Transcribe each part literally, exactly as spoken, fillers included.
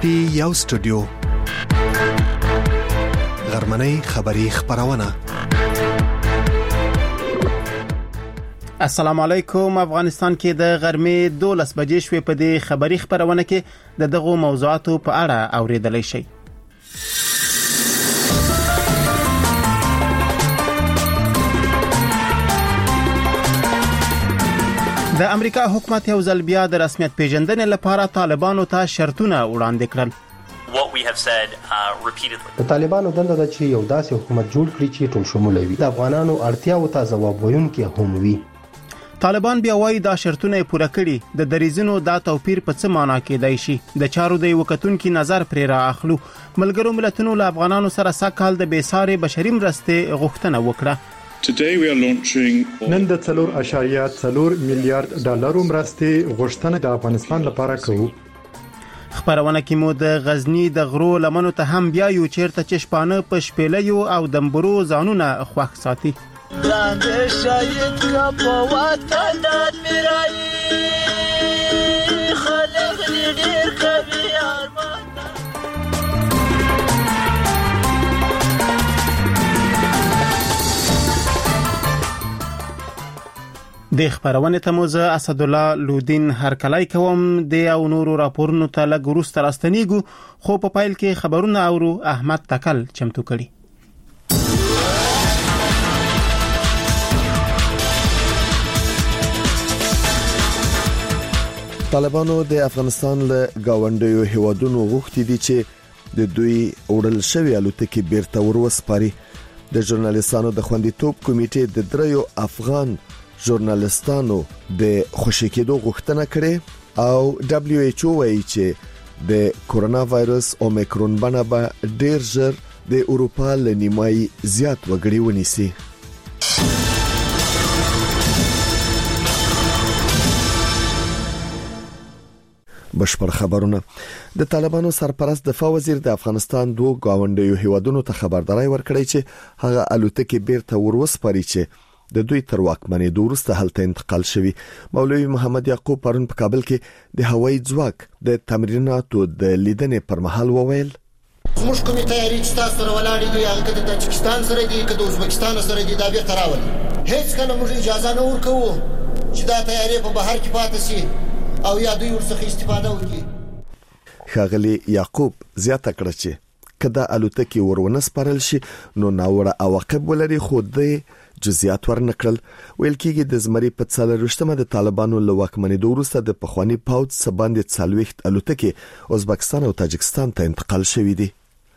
پی یو سټوډیو غرمنۍ خبری خبرونه. السلام علیکم. افغانستان کې د غرمې دولس بجې شوې په دې خبری خبرونه کې د دغو موضوعاتو په اړه اوریدلای شئ. د امریکا حکومت یو ځل بیا د رسمیت پیژندنې لپاره طالبانو ته شرطونه وړاندې کړل. What we have said uh, repeatedly. د طالبانو دنده ده چې یو داسې حکومت جوړ کړي چې ټول شموله وي. د افغانانو اړتیاو ته ځواب ویونکي هم وي. طالبان بیا وايي دا شرطونه پوره کړي. د دریزونو دا توپیر په څه معنا کېدای شي؟ د چارو د وکتونکو نظر پرې را اخلو. ملګرو ملتونو له افغانانو سره سکهال د بیسارې بشري مرستې غوښتنه وکړه. Today we are launching نن د څلور اشاریه څلور میلیارډ ډالرو مرستې غوښتنه د افغانستان لپاره کوو. خبرونه کې مو د غزنی د غرو لمنو ته هم بیا یو چیرته چې شپانه په شپېلیو او دمبرو ځانونه خوښ ساتي. لاندې شاید کا په وطن د میرای خلک ډېر کوي ارمان. د خبرونه تموزه اسد الله لودین هرکلای کوم د او نورو راپورونو ته لګ وروسته راستنیګو، خو په پایل کې خبرونه اورو. احمد تکل چمتو کړي. طالبانو د افغانستان له گاونډیو هیوادونو غوښتي دي چې د دوی اورل شوی الوتکې بیرته وروسپاري. د ژورنالیستانو د خوندیتوب کمیټې د دریو افغان ژورنالیستانو د خوشی کېدو غوښتنه کړې او دبليو ایچ او وايي چې د کورونا وایرس اومیکرون بڼه به ډیر ژر د اروپا له نیمایي زیات وګړي ونیسي. بشپړ خبرونه. د طالبانو سرپرست دفاع وزیر د افغانستان دوه گاونډیو هیوادونو ته خبرداري ورکړې چې هغه الوتکې بیرته وروسپاري چې د دوی تر واکمنۍ وروسته هلته انتقال شوی. مولوی محمد یعقوب پرون په کابل کې د هوایي ځواک د تمریناتو د لیدنې پر مهال وویل موږ کومې تیاری چې تاسو سره ولاړې دي هغه د تاجکستان سره دي که د ازبکستان سره دي دا به تراول هیڅ کله موږ اجازه نه ورکوو چې دا تیاری په بهر کې پاتې شي او یا دوی ورڅخه استفاده وکړي. ښاغلي یعقوب زیاته کړه چې کله الوتکې ورونه سپارل شي نو ناوړه عواقب ولري، خو د جزئیات ورنکړل. ویل کېږي د زمري په څلرويشتمه د طالبانو له واکمنۍ وروسته د پخوانی پاوت سباند څلويخت الوتکې ازبکستان او تاجکستان ته انتقال شوې دي.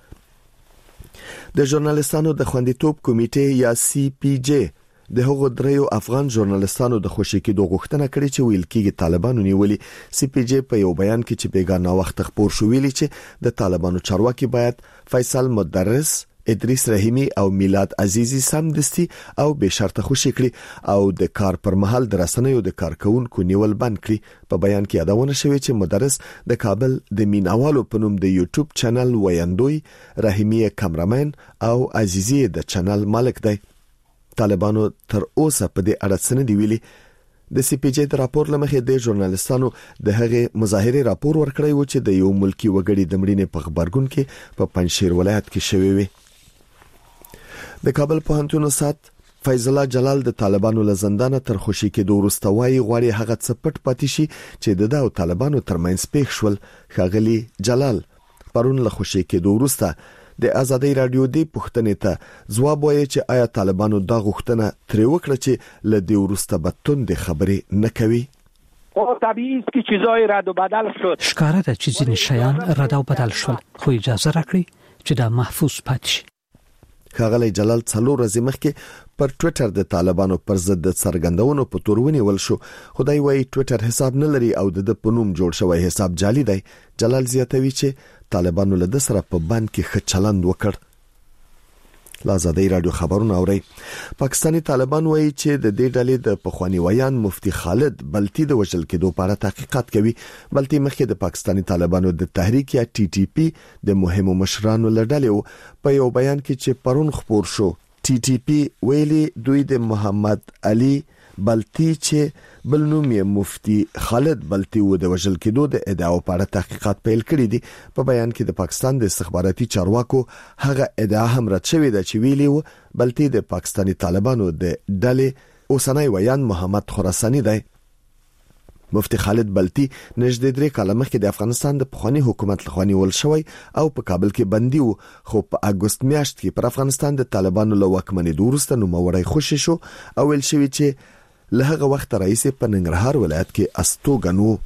د ژورنالیستانو د خوندیتوب کمیټې یا سی پی جی د هغو دریو افغان ژورنالیستانو د خوشی کېدو غوښتنه کړې چې ویل کېږي طالبانو نیولي. سی پی جی په یو بیان کې چې بیګانه وخت خبر شو ویلي چې د طالبانو چارواکي باید فیصل مدرس، ادریس رحیمی او میلاد عزیزی سمدستي او به شرط خوشی کړي او د کار پر مهال د رسنیو د کارکونکو نیول بند کړي. په بیان کې یادونه شوې چې مدرس د کابل د میناوالو په نوم د یوټیوب چینل ویندوی، رحیمی کامرامن او عزیزی د چینل مالک دی. طالبانو تر اوسه په دې اړه څه نه دی ویلي. د سی پی جی د راپور لمخې د ژورنالیستانو د هغې مظاهره راپور ورکړی و چې د یو ملکی وګړي د مړینې په خبرګون کې په پنځشیر ولایت کې شوی وي. د کابل پوهنتون استاد فیض الله جلال د طالبانو له زندانه تر خوشی کېدو وروسته وايي غواړي هغه څه پټ پاتې شي چې د داو طالبانو ترمنځ پېښ شول. ښاغلي جلال پرون له خوشی کېدو وروسته د ازادي رادیو دی پوښتنې ته ځواب وایي چې آیا طالبانو دا غوښتنه ترې وکړه چې له دې وروسته به توندې خبرې نه کوي. او طبیعي است که چیزای رد و بدل شد. ښکاره ده چې ځینې شیان رد او بدل شول، خو اجازه راکړئ چې دا محفوظ پاتې شي. ښاغلی جلال څلور ورځې مخکې پر ټوئیټر د طالبانو پر ضد د څرګندونو په تور ونیول شو. خدای وايي ټوئیټر حساب نه لري او د په نوم جوړ شوی حساب جعلي دی. جلال زیاتوي چې طالبانو له د سره په بند کې ښه چلند وکړ. لازادي رادیو خبرونه اوري. پاکستانی طالبان وایي چې د دې ډلې د پخوانی ویان مفتی خالد بلتی د وژل کېدو په اړه تحقیقات کوي. بلتی مخکې د پاکستانی طالبانو د تحریک یا ټي ټي پی د مهمو مشرانو لړلې په یو بیان کې چې پرون خبر شو ټي ټي پی ویلي دوی د محمد علي بلتی چې بل نوم یې مفتي خالد بلتی و د وژل کېدو د ادعاو په اړه تحقیقات پیل کړي دي. په بیان کې د پاکستان د استخباراتي چارواکو هغه ادعا هم رد شوې ده چې ویلي و بلتی د پاکستاني طالبانو د ډلې اوسنۍ ویان محمد خراساني دی. مفتي خالد بلتی نږدې درې کاله مخکې د افغانستان د پخوانی حکومت لخوا نیول شوی او په کابل کې بندي و، خو په اګوست میاشت کې پر افغانستان د طالبانو له واکمنۍ وروسته نوموړی خوشی شو او ویل شوی چې له هغه وخت راهیسې په ننګرهار ولایت کې استوګن و.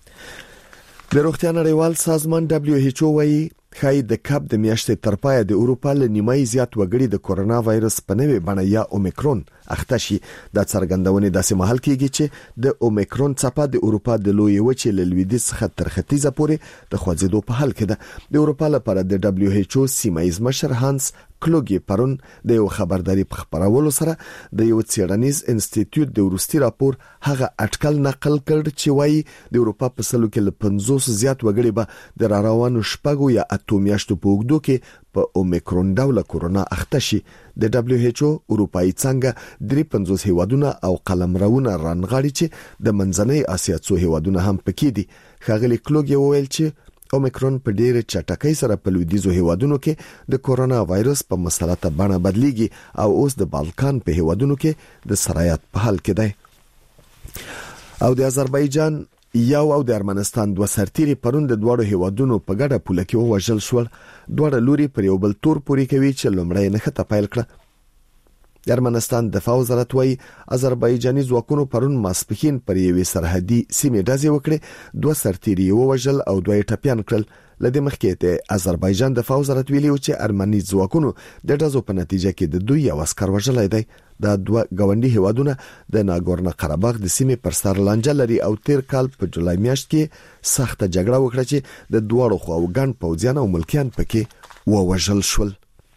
د روغتیا نړیوال سازمان دبليو ایچ او وايي خای د کب د میاشتې تر پایه د اروپا له نیمای زیات وګړي د کورونا وایرس په نوې بڼه یا اومیکرون اخته شي. د څرګندونې داسې محل کېږي چې د اومیکرون څپه د اروپا د لوی وچې له لویدیځ څخه تر ختیځه پورې د خوځېدو په حال کې ده. د اروپا لپاره د دبليو ایچ او سیمایز مشر هانس کلوګي پرون د یو خبرداري په خبرولو سره د یو څېړنیز انسټیټیوټ د ورستي راپور هغه اټکل نقل کړ چې وایي د اروپا په سلو کې له پنځوس زیات وګړي به د راروانو شپږو یا اتو میاشتو په اوږدو کې په اومیکرون ډول کورونا اخته شي. د دبليو ایچ او اروپאי څنګه درې پنځوس هیوادونه او قلمرونه رانغاړي چې د منځنۍ اسیا څو هیوادونه هم پکې دي. ښاغلي کلوګي وویل چې اومیکرون په ډېر چټکۍ سره په لویدیځو هیوادونو کې د کورونا وایرس په مسلطه بڼه بدلیږي او اوس د بالکان په هیوادونو کې د سرایت په حال کې دی. او د آذربایجان یو او د ارمنستان دوه سرتیري پرون د دوړو هیوادونو په ګډه پوله کې وژل شول. دوړه لوري پر یو بل تور پوری کوي چې لومړی نه خطه پیل کړه. د ارمنستان دفاع وزارت وايي آذربایجاني ځواکونو پرون ماسپښین پر یوې سرحدي سیمې ډزې وکړې، دوه سرتیري ووژل او دوه ټپيان کړل. لدې مخکې د آذربایجان دفاع وزارت ویلي و چې ارمني ځواکونو د ډزو په نتیجه کې د دوی یو عسکر وژلی دی. دا دوه ګاونډي هیوادونه د ناګورنو قرهباغ د سیمې پر سر لانجه لري او تیر کال په جولای میاشت کې سخته جګړه وکړه چې د دواړو خواو ګڼ پوځیان او ملکیان پکې ووژل شول.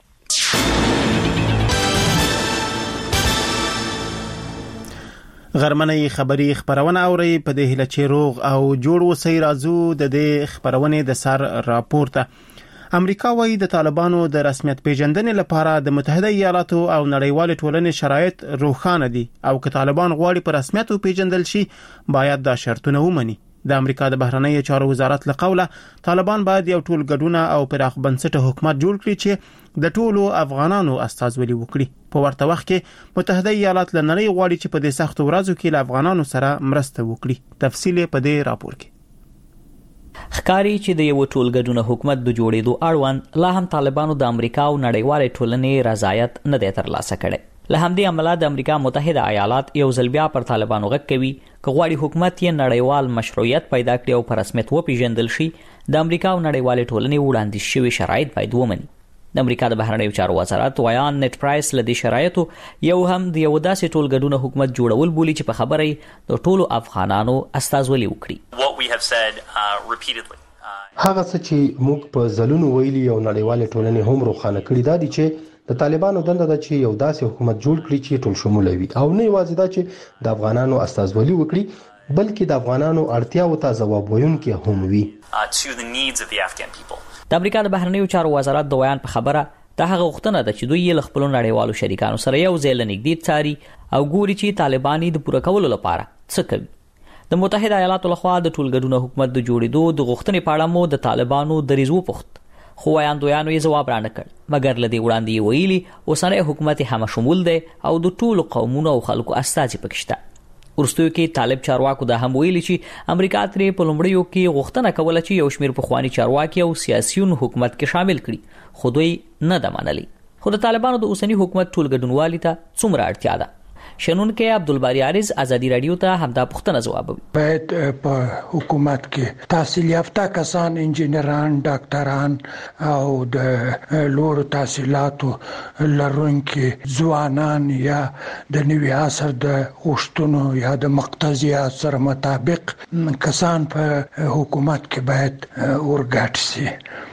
غرمنۍ خبری خبرونه اوري په دې هله چې روغ او جوړ وسی راځو د دې خبرونه د سر راپورته. امریکا وايي د طالبانو د رسمیت پیژندنې لپاره د متحده ایالاتو او نړیوال ټولنې شرایط روښانه دي او که طالبان غواړي په رسمیت پیژندل شي باید دا شرطونه ومني. د امریکا د بهرنیو چارو وزارت له قوله طالبان باید یو ټول ګډونه او پراخ بنسټه حکومت جوړ کړي چې د ټولو افغانانو استازولي وکړي. په ورته وخت کې متحده ایالات له نړۍ غواړي چې په دې سخت ورځو کې له افغانانو سره مرسته وکړي. تفصیل په دې راپور کې ښکاری چې د یو ټول ګډونه حکومت د جوړېدو اړوند لا هم طالبانو د امریکا او نړیوال ټولنې رضایت نه دی ترلاسه کړی. له همدې امله د امریکا متحده ایالات یو ځل بیا پر طالبانو غږ کوي که غواړي حکومت یې نړیوال مشروعیت پیدا کړي او په رسمیت وپیژندل شي د امریکا او نړیوال ټولنې وړاندیز شوي شرایط باید ومني. د امریکا د بهرنیو چارو وزارت ویان نت پرایس له دې شرایطو یو هم د یو داسې ټول ګډونه حکومت جوړول بولي چې په خبره د ټولو افغانانو استازولي وکړي. What we have said uh, repeatedly هغه څه چې موږ په ځلونو ویلي او نړیوال ټولنې هم روښانه کړي دا دي چې د طالبانو دنده ده چې یو داسې حکومت جوړ کړي چې ټول شموله وي او نه یوازې دا چې د افغانانو استازولي وکړي بلکې د افغانانو اړتیاو ته ځواب ویونکي هم وي. to the needs of the Afghan people. د امریکا د بهرنیو چارو وزارت د ویان په خبره دا هغه غوښتنه ده چې دوی یې له خپلو نړیوالو شریکانو سره یو ځای لنږدې څاري او ګوري چې طالبان د پوره کولو لپاره څه کوي. د متحده ایالاتو لخوا د ټول ګډونه حکومت د جوړېدو د غوښتنې په اړه مو د طالبانو دریځ وپوښت، خو ویاندویانو یې ځواب رانه کړ، مګر له دې وړاندې یې ویلي اوسنی حکومت هم شمول دی او د ټولو قومونو او خلکو استازي پکې شته. وروستیو کې طالب چارواکو دا هم ویلي چې امریکا ترې په لومړیو کې غوښتنه کوله چې یو شمېر پخواني چارواکي او سیاسیون حکومت کې شامل کړي، خو دوی نه ده منلي. خو د طالبانو د اوسنی حکومت ټول ګډونوالي ته څومره اړتیا ده؟ شنونکي عبدالباری عارض ازادي رادیو ته همدا پوښتنه ځوابوي. باید په حکومت کې تحصیل یافته کسان، انجینران، ډاکټران او د لوړو تحصیلاتو لرونکي ځوانان یا د نوي عصر د غوښتنو یا د مقتضیات سره مطابق کسان په حکومت کې باید ورګډ شي.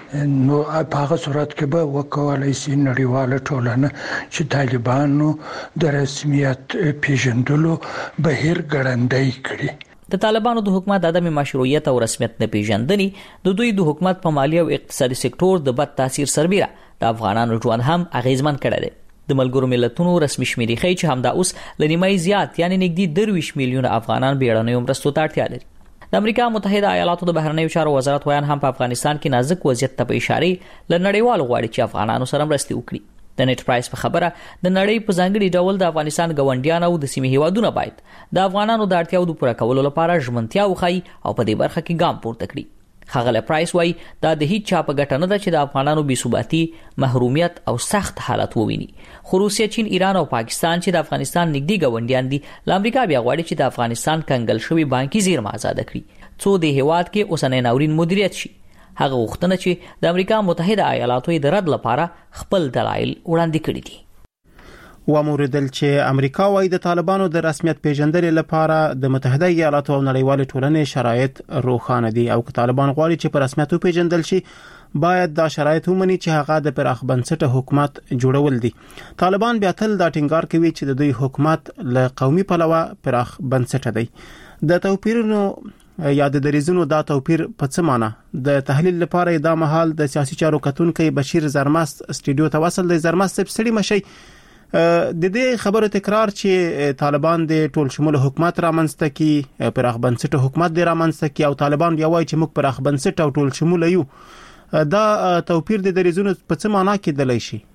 نو په هغه صورت کې به وکولای شي نړیواله ټولنه چې طالبانو د رسمیت پیژندلو بهیر ګړندی کړي. د طالبانو د حکومت عدم مشروعیت او رسمیت نه پیژندنې د دوی د حکومت په مالی او اقتصادي سکتور د بد تاثیر سربیره د افغانانو ژوند هم اغیزمن کړی دی. د ملګرو ملتونو رسمي شمیرې ښیي چې همدا اوس له نیمایي زیات یعنی نږدې درویش میلیونه افغانان بیړنیو مرستو ته اړتیا لري. د امریکا متحده ایالاتو د بهرنیو چارو وزارت ویان هم په افغانستان کې نازک وضعیت ته په اشاره ل نړیوالو غواړي چې افغانانو سره مرستې وکړي. د نت پرایس په خبره د نړۍ په ځانګړي ډول د افغانستان ګاونډیان او د سیمې هیوادونو باید د افغانانو د اړتیاو د پوره کولو لپاره ژمنتیا وښایي او په دې برخه کې ګام پورته کړي. ښاغلی پرایس وایي دا د هیڅ چا په ګټه نه ده چې د افغانانو بې ثباتي، محرومیت او سخت حالت وویني. خو روسیه، چین، ایران او پاکستان چې د افغانستان نږدې ګاونډیان دي له امریکا بیا غواړي چې د افغانستان کنګل شوي بانکي زیرمه آزاده کړي څو د هیواد کې اوسنی ناورین مدیریت شي. هغه غوښتنه چې د امریکا متحده ایالاتو د رد لپاره خپل دلایل وړاندې کړي دي. وموردل چې امریکا وايي د طالبانو د رسمیت پیژندلو لپاره د متحده ایالاتو او نړیوال ټولنې شرایط روښانه دي او که طالبان غواړي چې په رسمیت پیژندل شي باید دا شرایط ومني چې هغه د پراخ بنسټه حکومت جوړول دي. طالبان بیا تل دا ټینګار کوي چې د دوی حکومت له قومي پلوه پراخ بنسټه دی. د توپیرونو یا د دریزونو دا توپیر په څه معنی؟ د تحلیل لپاره دا مهال د سیاسي چارو کتونکو بشیر زرمست استودیو ته وصل دی. زرمست سړي مشي د دې خبرو تکرار چې طالبان د ټول شمول حکومت رامنځته کی، پراخ بنسټه حکومت د رامنځته کی او طالبان بیا وایي چې موږ پراخ بنسټه او ټول شمول یو، دا توپیر د دریزونو په څه معنی کې دلای شي؟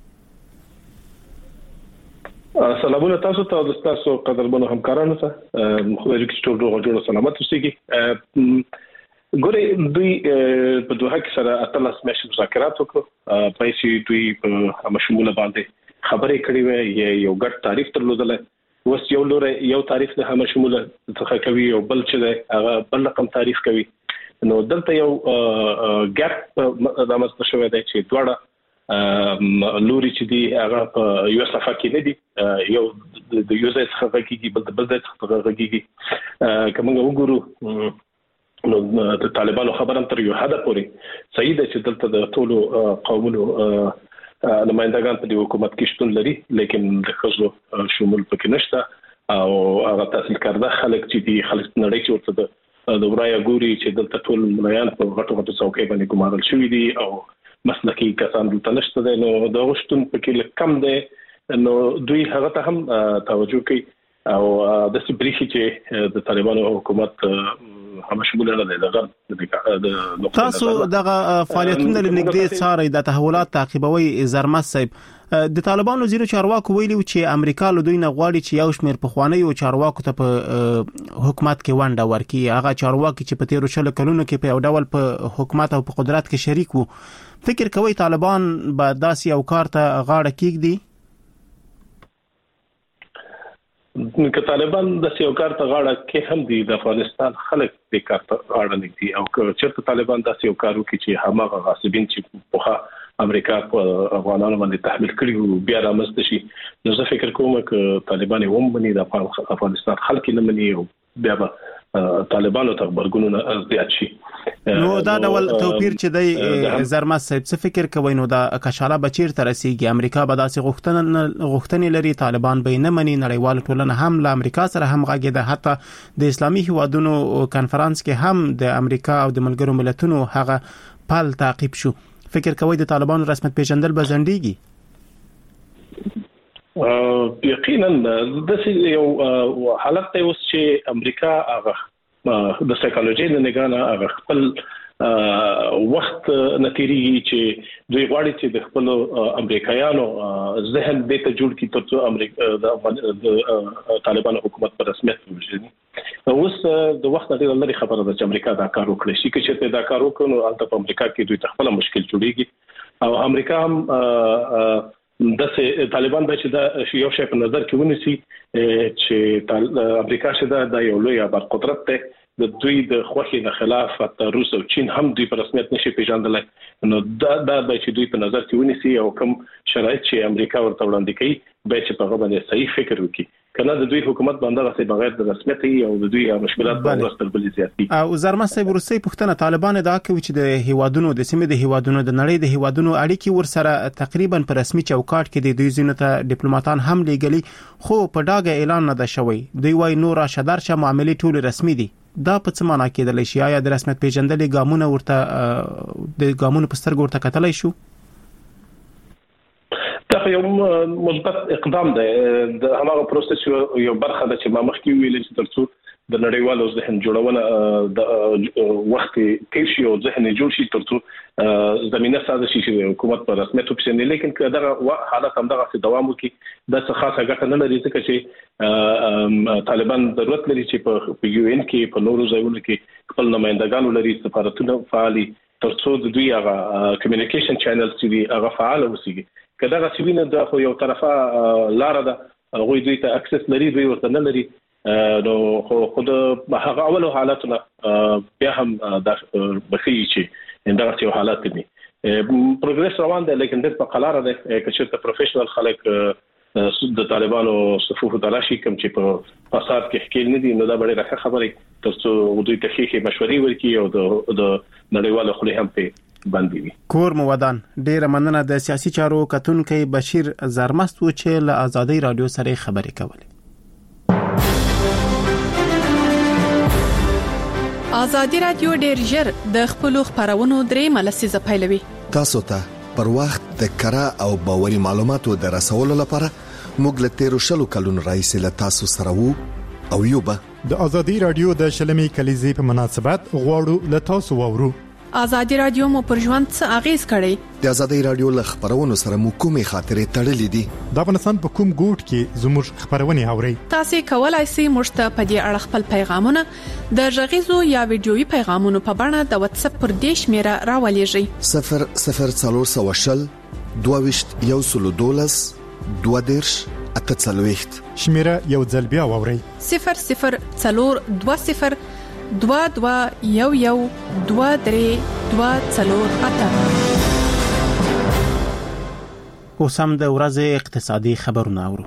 سلامونه تاسو ته او تاسو قدرمنو همکارانو ته، خو دې کې ټول روغ جوړ سلامت اوسئ. ګورې دوی په دوه کې سره اتلس میاشتې مذاکرات وکړو، پیسې دوی په مشموله باندې خبرې کړې وې، یو ګډ تعریف درلودل. اوس یو لور یو تعریف د هم شموله څخه کوي او بل چې هغه بل رقم تعریف کوي. نو دلته یو ګاپ د مسله شوی دی چې دواړه لوري چې دی هغه په یو صفه کې نه دي، یو د یو ځای څخه کېږي بل د بل ځای څخه کېږي. کومه وګورو نو د طالبانو خبره تر یو حد پورې صحیح ده چې دلته د ټولو قومونو نمائندگان په دې حکومت کې شتون لري، لیکن د خزو شمول پکې نشته او هغه تحصیل کرده خلک چې دي خلک نړۍ چې ورته د ورایه ګوري چې دلته ټول مليان په غټو غټو څوکۍ باندې ګمارل شوی دي او مسلکي کسان دلته نشته دي. نو د غشتون پکې لکم دي، نو دوی هغه ته هم توجه کوي او د سپریخي چې د طالبانو حکومت هم شمول نه دی. تاسو دغه فعالیتونه لنګدې څاري د تحولات تعقیبوي. زرمست صاحب د طالبانو وزیر چارواکو ویلي چې امریکا له دوی نه غواړي چې یو شمېر پخوانی او چارواکو ته په حکومت کې ونډه ورکړي. هغه چارواکي چې په تیرو شلو کلونو کې په یو ډول په حکومت او په قدرت کې شریک وو، فکر کوي طالبان به داسې یو کار ته غاړه کېږدي؟ که طالبان د سیو کار ته غاړه کې هم دي، د افغانستان خلک د کار ته غاړه نږدي او که چېرته طالبان د سیو کار وکړي چې هماغه غاصبین چې په امریکا په افغانانو باندې تحمیل کړي بیا رامنځته شي، نو زه فکر کوم چې طالبان یې ومني، د افغانستان خلک نه مني او بیا به طالبانو ته خبرګونونه زیات شي. نو دا ډول توپیر چې دی زرمست صاحب څه فکر کوي؟ نو دا کشاله بچیر تر رسیدي امریکا به داسې غوښتنه غوښتنې لري، طالبان به نه مني، نړیوال ټولنه هم له امریکا سره هم غږیده، حتی د اسلامي هیوادونو کانفرنس کې هم د امریکا او د ملګرو ملتونو هغه پل تعقیب شو. فکر کوي د طالبانو رسمیت پیژندل به ځنډیږي؟ یقینا د یو حالت ته اوس چې امریکا هغه د سایکولوژي د نگاه هغه خپل وخت نتیریږي چې دوی غواړي چې د خپل امریکایانو ذهن دې ته جوړ کړي ترڅو امریکا د طالبانو حکومت په رسمیت وژني. اوس د وخت لري لري خبره ده چې امریکا دا کار وکړي شي، چې دا کار وکړي نو البته په امریکا کې دوی خپل مشکل جوړيږي او امریکا هم د طالبان به چې دا یو شی په نظر کې ونیسي چې امریکا شته د یو لوی بر قدرت ته د دوی د خوخي نه خلاف حتی روس او چین هم دوی په رسمیت نشي پیژندل، نو دا دا چې دوی په نظر کې ونیسي او کوم شرایط چې امریکا ورته وړاندې کوي به چې په هغه باندې صحیح فکر وکړي، کنه د دوی حکومت باندې راځي بغیر د رسمیت او د دوی مشکلات باندې ستر بل زیاتی. او زرمست صاحب روسي پښتنه طالبان دا کوي چې د هیوادونو د سیمې د هیوادونو د نړۍ د هیوادونو اړیکې ورسره تقریبا په رسمي چوکاټ کې د دوی زینو ته ډیپلوماټان هم لېګلي، خو په ډاګه اعلان نه ده شوی. دوی وايي نور شدارشه معاملې ټول رسمي دي. دا په څه معنی کېدلی شي؟ آیا د رسمیت پیژندلې ګامونه ورته د ګامونو په سترګو ورته کتلای شو؟ دا دا یو مثبت اقدام دی د هغه پروسس یو برخه ده چې ما مخکې ویل چې ترڅو د نړیوالو ذهن جوړونه د وخت تیر شي او ذهن جوړ شي ترڅو زمينه ساده شي چې حکومت په رسمیت وپسنه لیکن کله حالت هم دغه دوام وکړي د څه خاصه ګټه نه لري ځکه چې طالبان ضرورت لري چې په یو ان کې په نورو ځایونو کې خپل نمائندګان لري سفارتونه فعالي ترڅو د دوی هغه کمیونیکیشن چینلز چې هغه فعال اوسي کله هغه سوینه د خو یو طرفه لار ده هغه دوی ته اکسس لري دوی ورته نه لري نو خو خود هغه اولو حالاتونه بیا هم د بخي چې اندغه یو حالات دي پروګرس روان دی لیکن د په قلاره ده چې ته پروفیشنل خلک د طالبانو صفوف تلاشي کوم چې په فساد کې حکیل نه دي نو دا ډېره ښه خبره ترڅو دوی ته ښه مشورې ورکړي او د نړیوالو خلک هم په باندې وي. کور مودان ډېر مننه د سیاسي چارو کتونکو بشیر زرمست و چې له آزادۍ رادیو سره خبرې کولې. آزادی رادیو ډېر ژر د خپل خبرونو درې ملسیزه پیلوي. تاسو ته پر وخت د کره او باوري معلوماتو د رسولو لپاره موږ له تیرو شلو کلونو راهیسې له تاسو سره وو او یو به د آزادی رادیو د شلمي کلیزې په مناسبت غواړو له تاسو وورو. آزادی رادیو مو پر ژوند څه اغیز کړی؟ د آزادی رادیو له خبرونو سره مو کومې خاطرې تړلې دي؟ د افغانستان په کوم ګوټ کې زموږ خبرونه اوري؟ تاسو کولای شئ موږ ته په دې اړه خپل پیغامونه د غږیزو یا ویډیويي پیغامونو په بڼه د واتس اپ پر دې شمیره راولېږئ. صفر صفر څلور سوه شل دوه ویشت یو سل دولس دوه دیرش اته څلوېښت شمیره یو ځل بیا واورئ. صفر صفر څلور دوه صفر دوا دوا یو یو دوا درې دوا څلور اته. اوس هم د ورځې اقتصادي خبرونه اورو.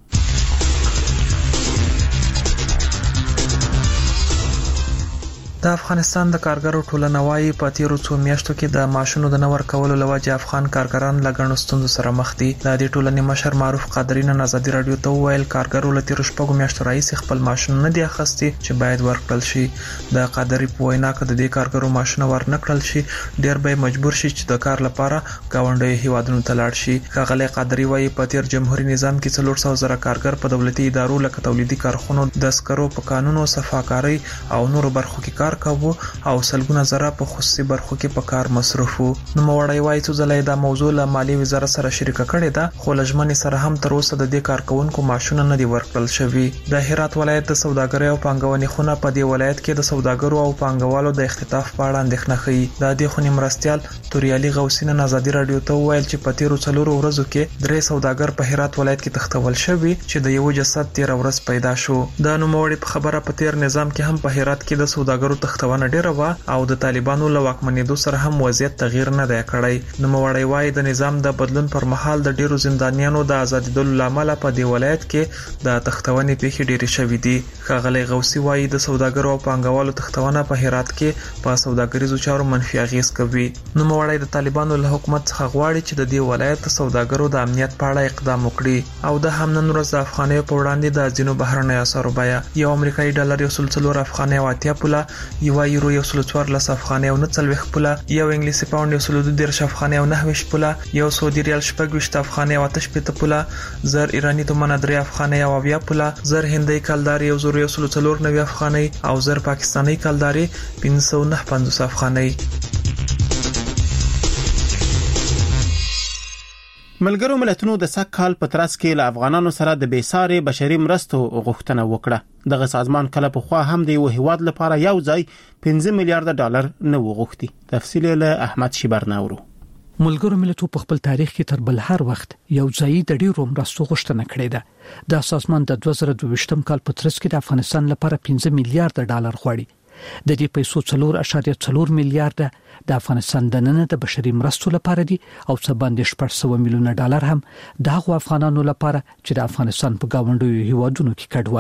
د افغانستان د کارګرو ټولنه وايي په تیرو څو میاشتو کې د معاشونو د نور کولو لوجه افغان کارګران لګڼو ستونزو سره مخ دي. د دې ټولنې مشر معروف قادری نن آزادي رادیو ته وویل کارګرو له تیرو شپږو میاشتو راهیسې خپل معاشونه نه دي اخیستي چې باید ورکړل شي. د قادری په وینا کې د دې کارګرو معاشونه ورنکړل شي ډیر به مجبور شي چې د کار لپاره گاونډي هیوادونو ته لاړ شي. ښاغلی قادری وايي په تیر جمهوریت نظام کې څلور سوه زره کارګر په دولتي ادارو لکه تولیدي کارخونو د سکرو په قانونو صفاکاري او نورو برخو کې کار کوو او سلګونه زره په خصوصي برخو کې په کار مصرف وو. نو موړی وایي چې زله دا موضوع له مالی وزارت سره شریک کړي ده خو لجمنې سره هم تر اوسه د دې کارکونکو معاشونه نه دی ورکړل شوی. د هرات ولایت د سوداګرۍ او پانګونې خونه په دې ولایت کې د سوداګرو او پانګوالو د اختطاف په اړه اندېښنه ښيي. د دې خونې مرستيال توریالي غوسین آزادي رادیو ته ویل چې په تیرو څلورو ورځو کې درې سوداګر په هرات ولایت کې تختول شوی چې د یو جسد تیر ورځ پیدا شو. د نوموړي په خبره په تیر نظام کې هم په هرات کې د سوداګرو تختونه ډیره و او د طالبانو له واکمنېدو سره هم وضعیت تغییر نه دی کړی. نوموړی وایي د نظام د بدلون پر مهال د ډیرو زندانیانو د آزادېدلو لامل په دې ولایت کې د تختونې پیښې ډیرې شوې دي. ښاغلی غوسی وایي د سوداګرو او پانګوالو تختونه په هرات کې په سوداګریزو چارو منفي اغیز کوي. نوموړی د طالبانو له حکومت څخه غواړي چې د دې ولایت سوداګرو د امنیت په اړه اقدام وکړي او د هم نن ورځ د افغانۍ په وړاندې د ځینو بهرنیو اسعارو بیه یو امریکایي ډالر یو سل څلور افغانۍ او اتیا پوله، یو یورو یو سل څوارلس افغانۍ او نه څلوېښت پوله، یو انګلیسي پاوند یو سل دوه دېرش افغانۍ او نهه ویشت پوله، یو سعودي ریال شپږ ویشت افغانۍ او اته شپېته پوله، زر ایراني تومنه درې افغانۍ او اویا پوله، زر هندۍ کلدارې یو زر یو سل څلور نوي افغانۍ او زر پاکستاني کلدارې پنځه سوه نهه پنځوس افغانۍ. ملګرو ملتونو د سږ کال په ترڅ کې له افغانانو سره د بېسارې بشري مرستو غوښتنه وکړه. دغه سازمان کله پخوا هم د یو هیواد لپاره یو ځای پنځه میلیارډ ډالر نه وغوښتي. تفصیل له احمد شیبر نورو. ملګرو ملتونو په خپل تاریخ کې تر بل هر وخت یو ځای د ډیرو مرستو غوښتنه کړې ده. د سازمان د دوه زره دوه ویشتم کال په ترڅ کې د افغانستان لپاره پنځه میلیارډ ډالر غواړي. د دې پیسو څلور اعشاریه څلور میلیارډ د افغانستان د نن د بشري مرستو لپاره دي او څه باندې شپږ سوه میلیونه ډالر هم د هغو افغانانو لپاره چې د افغانستان په گاونډیو هیوادونو کې کډوال دي.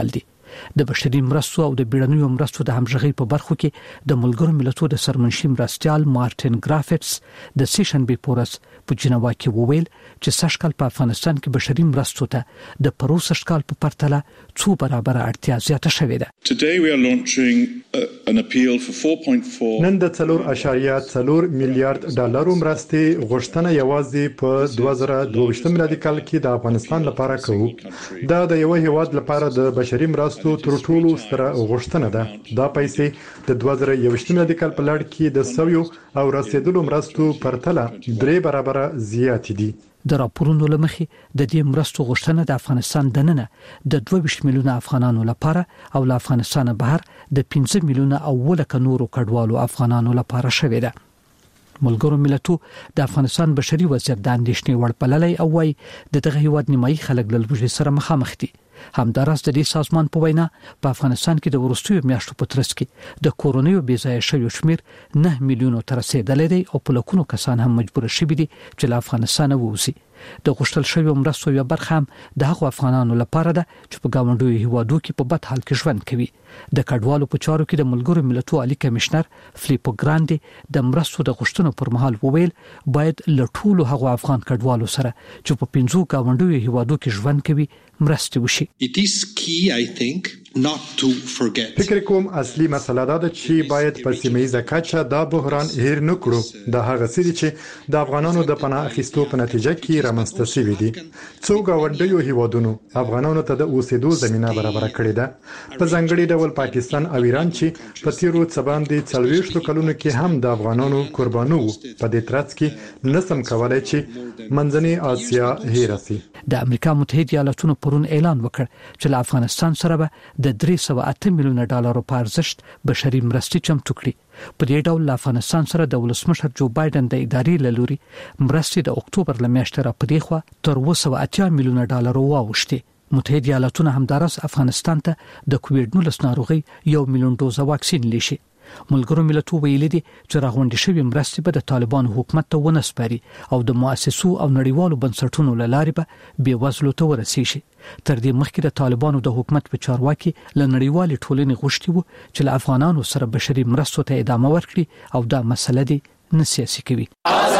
د بشري مرستو او د بیړنیو مرستو د همغږي په برخو کې د ملګرو ملتونو د سرمنشي مرستيال مارټین ګرافټس د سیشن بي پورس په جنوا کې وویل چې سشکل په افغانستان کې بشري مرستو ته د پروس سشکل په پرتله څو برابر اړتیا زیاته شوې ده. Today we are launching a, an appeal for four point four نن د څلور اعشاریه څلور میلیارډ ډالرو مرستې غوښتنه یوازې په دوه زره دوه ویشت میلادي کال کې د افغانستان لپاره کوو. دا د یو هیواد لپاره د بشري مرستو تر ټولو ستره غوښتنه ده. دا پیسې د دوه زره یو ویشت میلادي کال په لړ کې د سویو او رسیدلو مرستو پرتله درې برابر زیات دي. د راپورونو لمخې د دې مرستو غوښتنه د افغانستان دننه د دوه ویشت میلیونه افغانانو لپاره او له افغانستان بهر د پنځه میلیونه او ولکه نورو کډوالو افغانانو لپاره شوې ده. ملګرو ملتو د افغانستان بشري وضعیت د اندېښنې وړ بللی او وايي د دغه هیواد نیمایي خلک له لوږې سره مخامخ دي. همداراز د دې سازمان په وینا په افغانستان کې د وروستیو میاشتو په ترڅ کې د کورونیو بې ځایه شویو شمیر نه میلیونو ته رسیدلی دی او په لکونو کسان هم مجبور شوي دي چې له افغانستانه ووځي. د غوښتل شویو مرستو یو برخه هم د هغو افغانانو لپاره ده چې په ګاونډیو هیوادو کې په بد حال کې ژوند کوي. د کډوالو په چارو کې د ملګرو ملتونو عالی کمشنر فلیپو ګراندي د مرستو د غوښتنو پر مهال وویل باید له ټولو هغو افغان کډوالو سره چې په پنځو ګاونډیو هیوادو کې ژوند کوي مرستې وشي. It is key, I think, not to forget. فکر کوم اصلي مسله دا ده چې باید په سیمه‌ییزه کچه دا بحران هیر نه کړو. دا هغه څه دي چې د افغانانو د پناه اخیستو په نتیجه کې رامنځته شوي دي. څو ګاونډیو هیوادونو افغانانو ته د اوسېدو زمينه برابر کړې ده. په ځانګړي ډول پاکستان او ایران چې په تیرو څه باندې څلوېښت کلونو کې هم د افغانانو قربانو په دې ترڅ کې نسم کولای چې منځنۍ اسیا هیر شي. د امریکا متحده ایالاتونو پرون اعلان وکړ چې له افغانستان سره به د درې سوه اته میلیونه ډالرو په ارزښت بشري مرستې چمتو کړي. په دې ډول له افغانستان سره د ولسمشر جو بایدن د ادارې له لوري مرستې د اکتوبر له میاشتې را پدې خوا تر اوه سوه اتیا میلیونه ډالرو واوښتې. متحده ایالاتونه همدارس افغانستان ته د کووډ نولس ناروغي یو میلیون دوزه واکسین لیشي. ملګرو ملتونو ویلي دي چې راغونډې شوی مرستې به د طالبانو حکومت ته ونه سپاري او د مؤسسو او نړیوالو بنسټونو له لارې به بېوزلو ته ورسیږي. تر دې مخکې د طالبانو د حکومت په چارواکي له نړیوالې ټولنې غوښتي وو چې له افغانانو سره بشري مرستو ته ادامه ورکړي او دا مسله دي نه سیاسي کوي.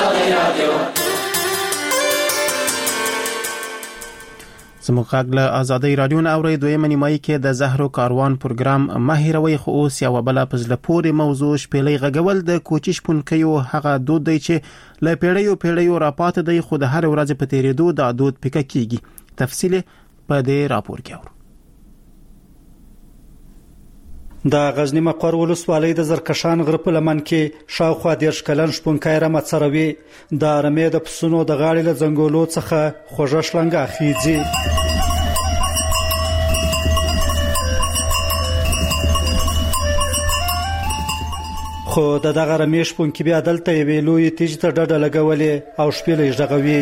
زموږ غږ له آزادۍ رادیو نه اوري. دویمه نیمایي کې د زهرو کاروان پروګرام ماهروي خو اوس یو بل په زړه پورې موضوع شپېلې غږول د کوچیش پونکیو هغه دود دی چې له پیړیو پیړیو راپات دی خو د هر ورځ په تیریدو د دود پکې کیږي. تفصیل په دې راپور کې اورو. د غزنی مقر ولسوالۍ د زرکشان غر په لمن کې شاوخوا دیرش کلن شپونکی رمه څروي. د رمې د پسونو د غاړې له ځنګولو څخه خوږه شلنګه خېځي. خو د دغه رمې شپونکي بیا دلته یوې لویې تیږې ته ډډه لګولې او شپېلې غږوي.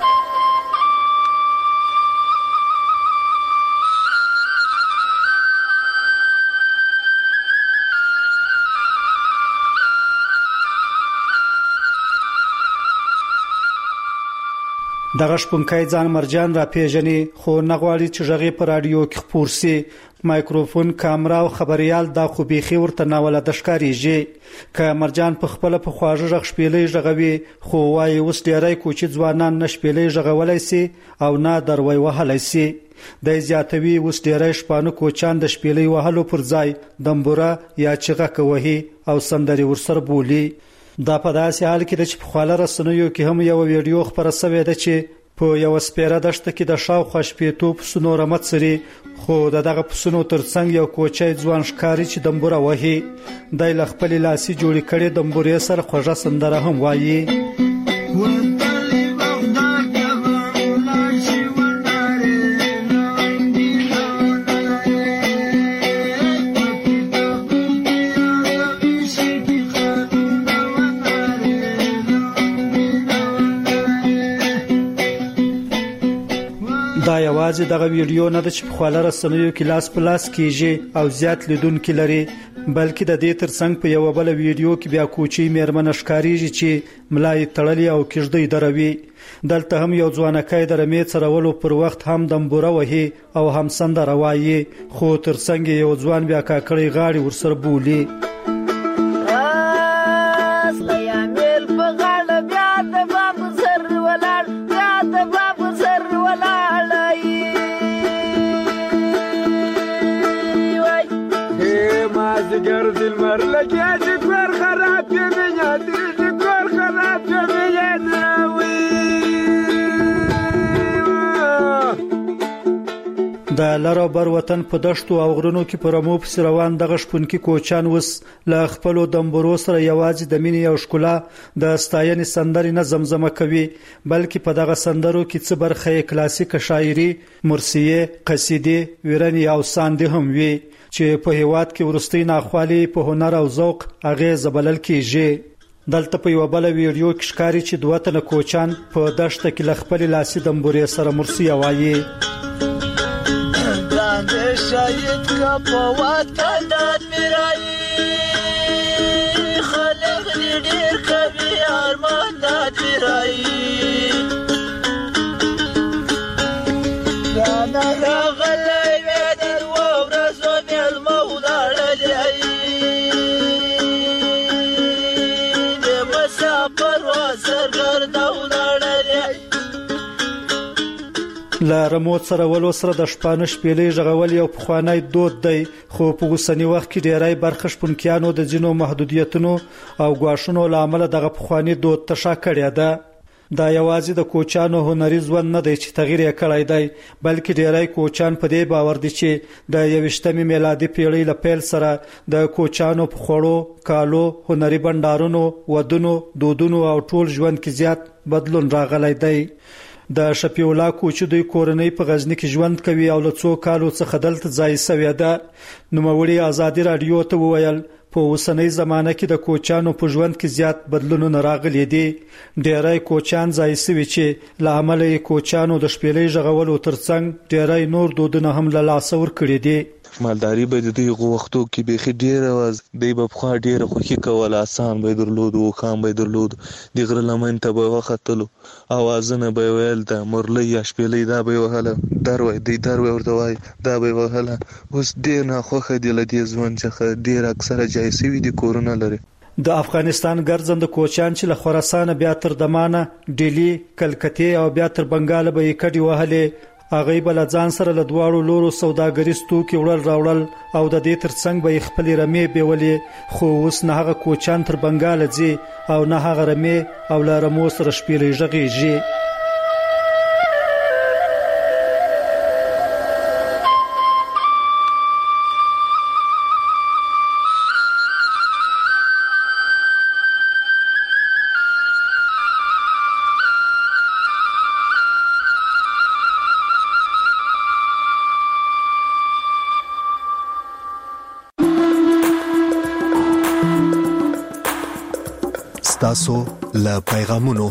دغه شپونکی ځان مرجان را پیژني خو نه غواړي چې غږی په رادیو کې خپور سي. مایکروفون، کامرا او خبريال دا خو بيخي ورته ناوله د ښکاریږي. که مرجان په خپل په خواږه غږ شپېلې غږوي خو وايي اوس ډیری کوچي ځوانان نه شپېلې غږولای سي او نه دروي وهلای سي. د زیاتوي اوس ډیری شپانه کوچان د شپېلې وهلو پر ځای دمبوره یا چغه کوي او سندري ورسره بولي. دا په داسې حال کې چې په خاله رسنیو کې هم یو ویډیو خبره شوې ده چې په یو سپیره دشته کې د شاوخوا شپېتو پسونو رمه څري خو دغه پسونو ترڅنګ یو کوچی ځوان ښکاري چې دمبوره وهي. د خپل لاسي جوړې کړي دمبورې سره خوږه سندره هم وایي. یوازې دغه ویډیو نه د چې په خواله رسنیو کې لاس په لاس کیږي او زیات لیدونکو لري، بلکې د دې ترڅنګ په یو بل ویډیو کې بیا کوچی میرمن ښکاریږي چې ملای تړلې او کېږدۍ دروي. دلته هم یو ځوانکای د رمې څرولو پر وخت هم دمبوره وهي او هم سندره وایي، خو ترڅنګ یو ځوان بیا کاکړی غاړي ورسره بولي. گرد المر لگه کار خراب میاد کار خراب میاد د لارو بر وطن په دشتو او غرونو کې پر مو په روان دغه شپونکي کوچان وس ل خپل دمبرو سره یوازې د مینې او ښکلا د ستاینې سندرې نه زمزمه کوي، بلکې په دغه سندرو کې څه برخه کلاسیک شاعري، مرثیه، قصیده، ویرنی او ساندې هم وي چې په هیواد کې ورستۍ ناخوالي په هنر او ذوق اغیز بلل کیږي. دلته په یو بل ویډیو کې ښکاری چې دوه تنه کوچان په دشت کې لخپل لاسي دمبورې سره مرثیه وایي. شاید کا په وطن د میرای خلق ډیر کوي ارمان د میرای دا نه غلای ودر و ورځو مل مودړلای د مسافر و سرګر دولړلای. لارمو سره ولو سره د شپانه شپېلې ژغول یو پخوانی دود دی، خو په اوسنی وخت کې ډیری برخه شپونکیانو د ځینو محدودیتونو او ګواښونو لامل دغه پخوانی دود ته شا کړی ده. دا یوازې د کوچانو هنري ژوند نه دی چې تغییر یې کړی دی، بلکې ډیری کوچان په دې باور دي چې د یویشتمې میلادي پیړۍ له پیل سره د کوچانو په خوړو، کالو، هنري بندارونو، ودونو، دودونو او ټول ژوند کې زیات بدلون راغلی دی. د شفیع الله کوچو د کورنۍ په غزنی کې ژوند کوي او له څو کالو څخه دلته ځای سوی ده. نوموړي ازادي رادیو ته وویل په اوسنۍ زمانه کې د کوچانو په ژوند کې زیات بدلونونه راغلي دي. ډیری کوچان ځای سوي چې له امله کوچانو د شپېلې ژغولو ترڅنګ ډیری نور دودونه هم له لاسه ورکړي دي. مالداري به د دوی غوښتو کې بيخي ډیر واز دی په خوا ډیر خوخي کول آسان به درلود او خام به درلود د غره لمن ته به وختلو اوازونه به ویل د مرلې یا شپېلې دا به وهله دروي دی دروي ورته وای دا به وهله اوس ډیر نه خوخه دی لدی ځوان څخه ډیر اکثره جایسوي دي کورونه لري. د افغانستان ګرځند کوچان چې له خراسان بیا تر دمانه، ډیلی، کلکته او بیا تر بنگال به کډي وهله، هغه بل ځان سره له دواړو لورو سوداګریز توکي وړل راوړل او د دې ترڅنګ به خپل رمې بیولې، خو اوس نه هغه کوچان تر بنگال ځي او نه هغه رمې او لارمو سره شپېلې ژغېږي. تاسو له پیغامونو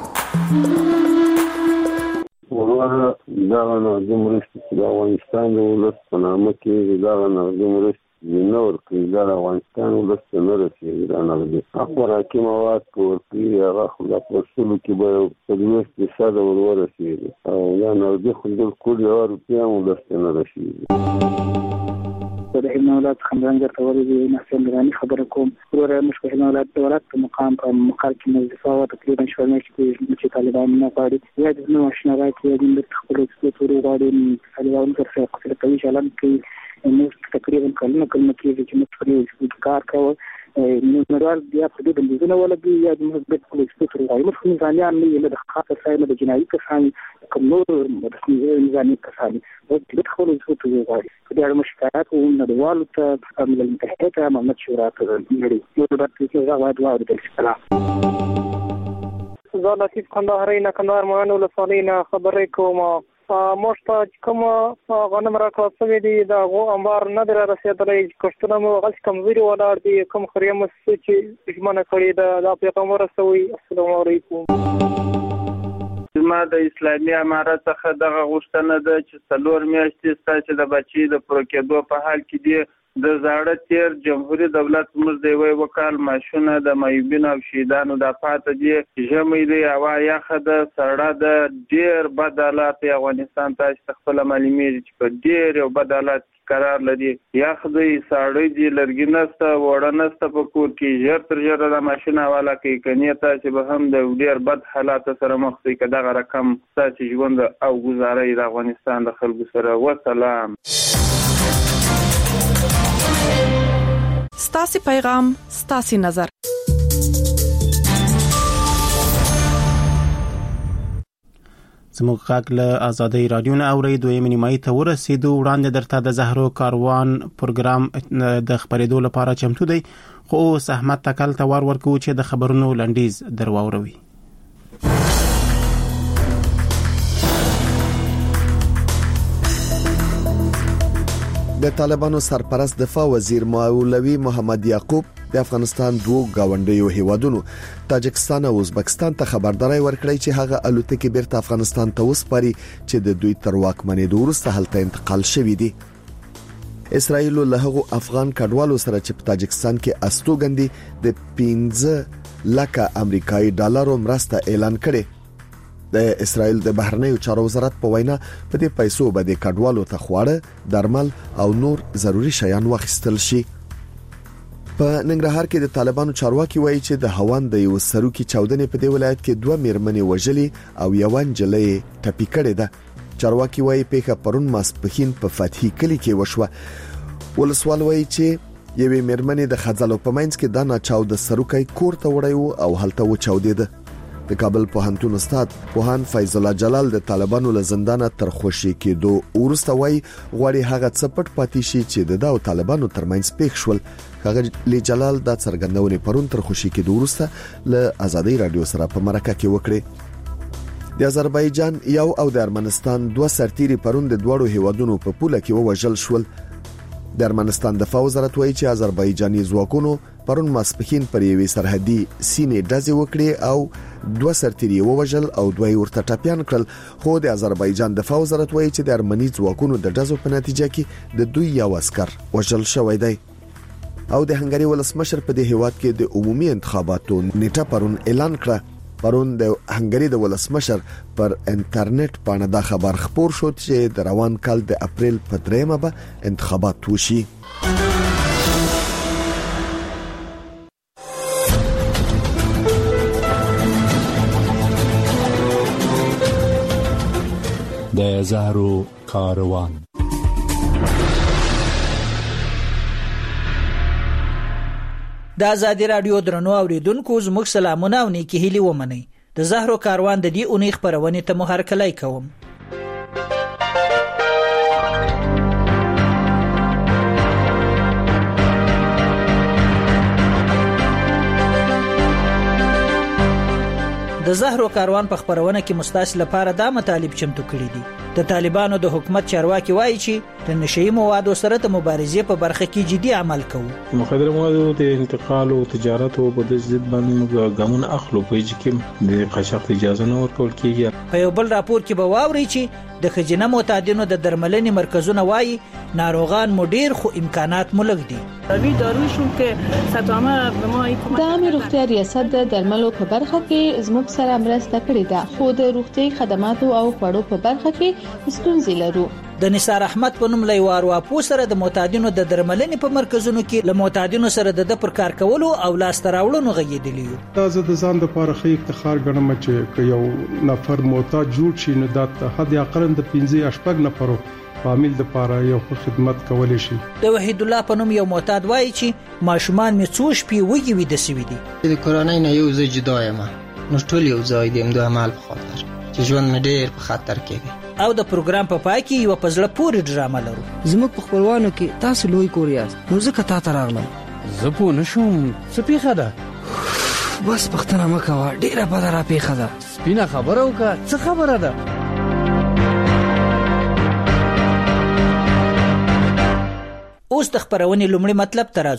ورته دا نه د مرستې د افغانستان د ولس په نامه کې دا نه د مرستې نور کې دا افغانستان ولس نه رسېږي دا نه دي خوراکي مواد ورکړي هغه خلا په ټول کې به په دې فیصد ورورسېږي او دا نه د خلکو کول یو روپیا ولس نه رسېږي. د حمایت خندانګر توري د نسل غني خبره کوم ورته مشکل حمایت دولت په مقام په مقر کې مزدفع او تقریبا شوالنه چې طالبان نه غواړي یا د نو آشنا راکې د خپل څلور غواړي طالبان تر څو خپل کوي چلن کې نو تقریبا کلمه کلمه کې چې متفرې کار کوي نو نړیوال بیا په دې بندیزونه ولګي یا د مثبت پولیس په غوړي مخ نظامیان نه د خاصه ساينه د جنایي کسان کوم نور نظامي کسان او د خپل څه په غوړي په دې اړه مشکلات او نړیوال ته عمل متحده محمد شورا ته لري یو د دې غواړي د السلام زه لطیف کندهاري نه کندهار مانو له صالحینه خبرې کوم. موږ ته کوم غنم راکړل شوی دی دا غو انبار نه در رسیدلې کښتونه مو غل کمزوري ولاړ دي کوم خریم چې ژمنه کړې ده دا پیغام ورسوي. السلام علیکم. ما د اسلامي امارت څخه دغه غوښتنه ده چې څلور میاشتې ستاسو د بچي د پوره کېدو په حال کې دی د زاړه تیر جمهوریت دولت موږ د یوې وکال ماشونه د مایوبینو او شهیدانو د پاتې دي ژمي دی هوا یخه ده سړه ده ډېر بد حالات په افغانستان تاسو خپل معلومیږي چې په ډېر یو بد حالات قرار لري یخ دی سړی دی لرګي نسته وړه نسته په کور کې ژر تر ژره د ماشین حواله کوي کني تاسو به هم د ډېر بد حالات سره مخ شئ که دغه رقم تاسو ژوند او گزارې د افغانستان د خلکو سره وسلام. ستاسي پیغام ستاسي نظر. زموږ غږ له آزادۍ رادیو نه اوري دویمه نیمایي ته ورسېدو. وړاندې درته د زهرو کاروان پروګرام د خبرېدو لپاره چمتو دی خو اوس احمد تکل ته ور ورکو چې د خبرونو لنډیز درواوروي. د طالبانو سرپرست دفاع وزیر مولوی محمد یعقوب د افغانستان دوه گاونډیو هیوادونو تاجکستان او ازبکستان ته خبرداري ورکړی چې هغه الوتکې بیرته افغانستان ته وسپاري چې د دوی تر واکمنېدو وروسته هلته انتقال شوې دي. اسرائیل له هغو افغان کډوالو سره چې په تاجکستان کې استوګندي د پنځه لک امریکایي ډالرو مرسته اعلان کړي. د اسرائیل د بهرنیو چارو وزارت په وینا په دې پیسو به د کډوالو ته خواړه، درمل او نور ضروري شیان واخیستل شي. په ننګرهار کې د طالبانو چارواکي وایي چې د هوان د یو سروکي چاودنې په دې ولایت کې دوه میرمنې وژلې او یو نجلۍ ټپي کړې ده. چارواکي وایي پیښه پرون ماسپښین په فتحي کلی کې وشوه. ولسوال وایي چې یوې میرمنې د خځلو په منځ کې د ناچاود سروکي کور ته وړی او هلته وچاودېده. د کابل پوهنتون استاد پوهان فیض الله جلال د طالبانو له زندانه تر خوشي کېدو ورسته وای غواړي هغه څه پټ پاتې شي چې د داو طالبانو ترمنځ پیښ شول. هغه لی جلال د څرګندونې پرون تر خوشي کېدو ورسته له آزادۍ رادیو سره په مرکه کې وکړي. د آذربایجان یو او د ارمنستان دوه سرتیري پرون د دوړو هیوادونو په پوله کې ووژل شول. د ارمنستان دفاع وزارت وایي چې آذربایجاني ځواکونو پرون ماسپښین پر یوې سرحدي سیمې ډزې وکړې او دوه سرتیري ووژل او دوی ورته ټاپیان کړل. خو د آذربایجان دفاع وزارت وایي چې د ارمني ځواکونو د ډزو په نتیجه کې د دوی یو عسكر وژل شوی دی. او د هنګري ولسمشر په دې هیواد کې د عمومي انتخاباتو نیټه پرون اعلان کړه. پرون د هنګري د ولسمشر پر انټرنیټ باندې دا خبر خبر شو چې د روان کال د اپریل په دریمه به انتخابات وشي. د زهرو کاروان. د آزادۍ رادیو درنو اوریدونکو زموږ سلامونه او نیکی هیلې ومنئ. د زهرو کاروان د دې اونۍ خبرونه ته مو هرکلی کوم. د زهرو کاروان په خبرونه کې مستاسل لپاره دا مطالب چمتو کړی دي. د طالبانو د حکومت چارواکي وایي چې د نشئی موادو سره د مبارزې په برخه کې جدي عمل کوي. مخدر موادو د انتقال او تجارت او په ضد باندې موږ ګامونه اخلو په چې د قاچاق اجازه نه ورکول کیږي. په یو بل راپور کې به واوري چې د خزینه معتادینو د درملنې مرکزونه وایي ناروغان مو ډیر خو امکانات مو لږ دي. د عامه روغتیا ریاست د درملو په برخه کې زموږ سره مرسته کړې ده خو د روغتي خدماتو او خوړو په برخه کې ستونزې لرو. د نثار احمد په نوم لوی وارواپو سره د معتادینو د درملنې په مرکزونو کې له معتادینو سره د پر کار کولو او لاس تراوړنو غږیدلی. دا زه د ځان لپاره خې افتخار ګڼم چې یو نفر معتاد جوړ شي نو د حد اقل د پنځه اشپږ نفرو فامیل د لپاره یو خدمت کولای شي. د وحید الله په نوم یو معتاد وایي چې ماشومان می څو شپې وږي وي د سوي دي. د کورونای نه یو ځای جدا یم نو ټول یو ځای دیم د عمل په خاطر چې ژوند مې ډېر په خطر کې دی. او د پروګرام په پای کې یو پزله پوری ډرامه لرو. زموږ په خپلوانو کې تاسو لوی کوریاست نو زه کته ته راغلم. زه په نشم څه پیښه ده بس پختنه مکوا ډیره بده را پیښه ده. سپینه خبره وکړه څه خبره ده. اوس د خبرونې لومړی مطلب ترازو.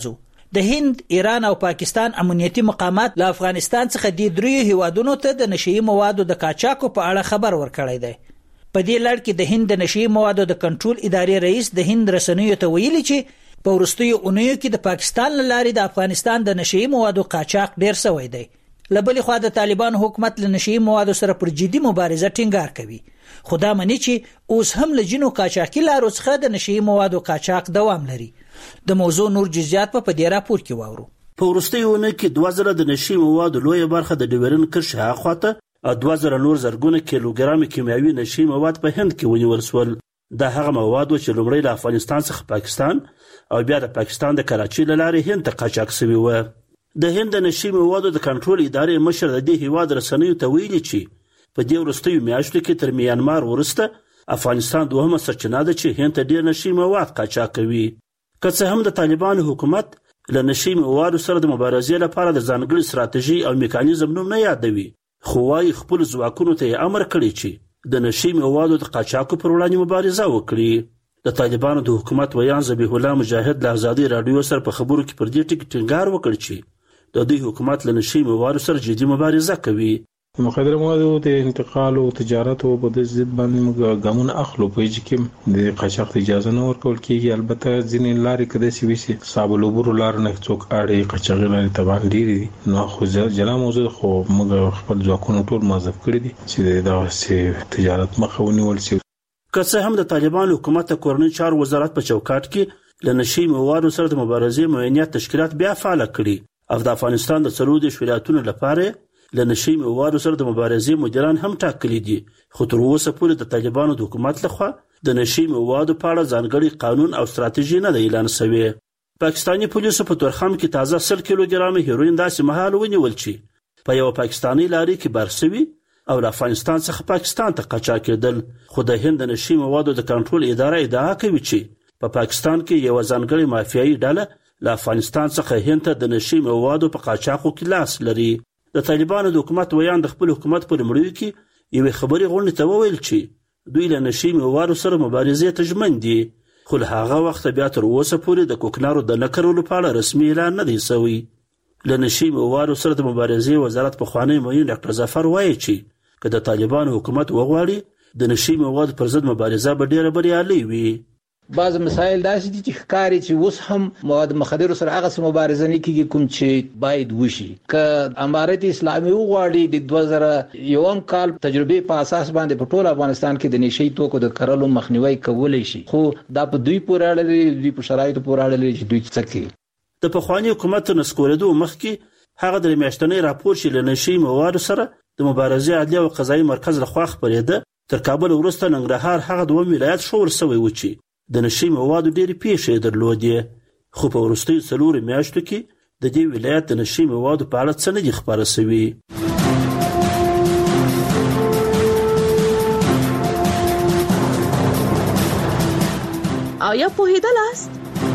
د هند، ایران او پاکستان امنیتي مقامات له افغانستان څخه د دریو هیوادونو ته د نشئی موادو د قاچاقو په اړه خبر ورکړی دی. په دې لړ کې د هند د نشئی موادو د کنټرول ادارې رئیس د هند رسنیو ته ویلي چې په وروستیو اونیو کې د پاکستان له لارې د افغانستان د نشئی موادو قاچاق ډیر شوی دی. له بلې خوا د طالبان حکومت له نشئی موادو سره پر جدي مبارزه ټینګار کوي، خو دا معنی چې اوس هم له جنو قاچاقي لارو څخه د نشئی موادو قاچاق دوام لري. د موضوع نور جزئیات په دې راپور کې واورو. په وروستیو اونیو کې دوه زره د نشئی موادو لویه برخه د ډیورن کرښې هاخواته او دوه زره نور زرګونه کیلوګرام کیمیاوي نشئی مواد په هند کې ونیول شول. دا هغه مواد چې لومړی له افغانستان څخه پاکستان او بیا د پاکستان د کراچۍ له لارې هند ته قاچاق شوي وو. د هند د نشئی موادو د کنټرول ادارې مشر د دې هیواد رسنیو ته ویلي چې په دې وروستیو میاشتو کې تر میانمار وروسته افغانستان دوهمه سرچینه ده چې هند ته ډیر نشئی مواد قاچاق کوي. که څه هم د طالبانو حکومت له نشئی موادو سره د مبارزې لپاره د ځانګړي ستراتیژي او میکانیزم نوم نه یادوي، خو وايي خپل ځواکونو ته یې امر کړی چې د نشئی موادو د قاچاقو پر وړاندې مبارزه وکړي. د طالبانو د حکومت ویان ذبیح الله مجاهد له ازادي رادیو سره په خبرو کې پر دې ټکي ټینګار وکړ چې د دوی حکومت له نشئی موادو سره جدي مبارزه کوي. مخدره موادو د انتقال او تجارت او په ضد باندې موږ ګامونه اخلو په چې د قاچاق اجازه نه ورکول کیږي. البته ځینې لارې کده سی وسی صاحب لوبرو لار نه څوک اړې قاچاق لارې تبان ډیری نو خو جلا موضوع خو موږ خپل ځواکونو ټول مازف کړی دي چې دا سي تجارت مخاوني ولسی. که څه هم د طالبان حکومت کورنۍ چارو وزارت په چوکاټ کې له نشئی موادو سره د مبارزې معینیت تشکیلات بیا فعال کړي او د افغانستان د څلور ولایتونو لپاره له نشئی موادو سره د مبارزې مدیران هم ټاکلي دي، خو تر اوسه پورې د طالبانو د حکومت لخوا د نشئی موادو په اړه ځانګړي قانون او ستراتیژي نه ده اعلان شوې. پاکستاني پولیسو په تورخم کې تازه سل کیلوګرام هیروین داسې مهال ونیول چې په یو پاکستاني لاري کې بار شوي او له افغانستان څخه پاکستان ته قاچاق کېدل. خو د هند د نشئی موادو د کنټرول اداره ادعا کوي چې په پاکستان کې یو ځانګړي مافیایي ډله له افغانستان څخه هند ته د نشئی موادو په قاچاقو کې لاس لري. د طالبانو د حکومت ویان د خپل حکومت پر مړیو کې یوې خبرې غونډې ته وویل چې دوی له نشئی موادو سره مبارزې ته ژمن دي، خو له هغه وخته بیا تر اوسه پورې د کوکنارو د نه کرلو په اړه رسمي اعلان نه دی شوی. له نشئی موادو سره د مبارزې وزارت پخوانی معین ډاکټر ظفر وایي چې که د طالبانو حکومت وغواړي د نشئی موادو پر ضد مبارزه به ډیره بریالۍ وي. بعض مسایل داسې دي چې ښکاري چې اوس هم مواد مخدرو سره هغه مبارزه نه کیږي کوم چې باید وشي. که امارت اسلامي وغواړي د دوه زره یوم کال تجربه په اساس باندې په ټول افغانستان کې د نشئی توکو د کرلو مخنیوي کولای شي، خو دا په دوی پورې اړه لري، دوی په شرایطو پورې اړه لري چې دوی څه کوي. د پخوانی حکومت نسکورېدو مخکې هغه د میاشتنۍ راپور چې له نشئی موادو سره د مبارزې عدلیه او قضایي مرکز لخوا خپرېده تر کابل وروسته ننګرهار هغه دوه ولایت شور شوی و چې د نشئی موادو ډېرې پیښې درلودې، خو په وروستیو څلورو میاشتو کې د دې ولایت د نشئی موادو په اړه څه نه دي خپاره شوي. آیا پوهېدلاست؟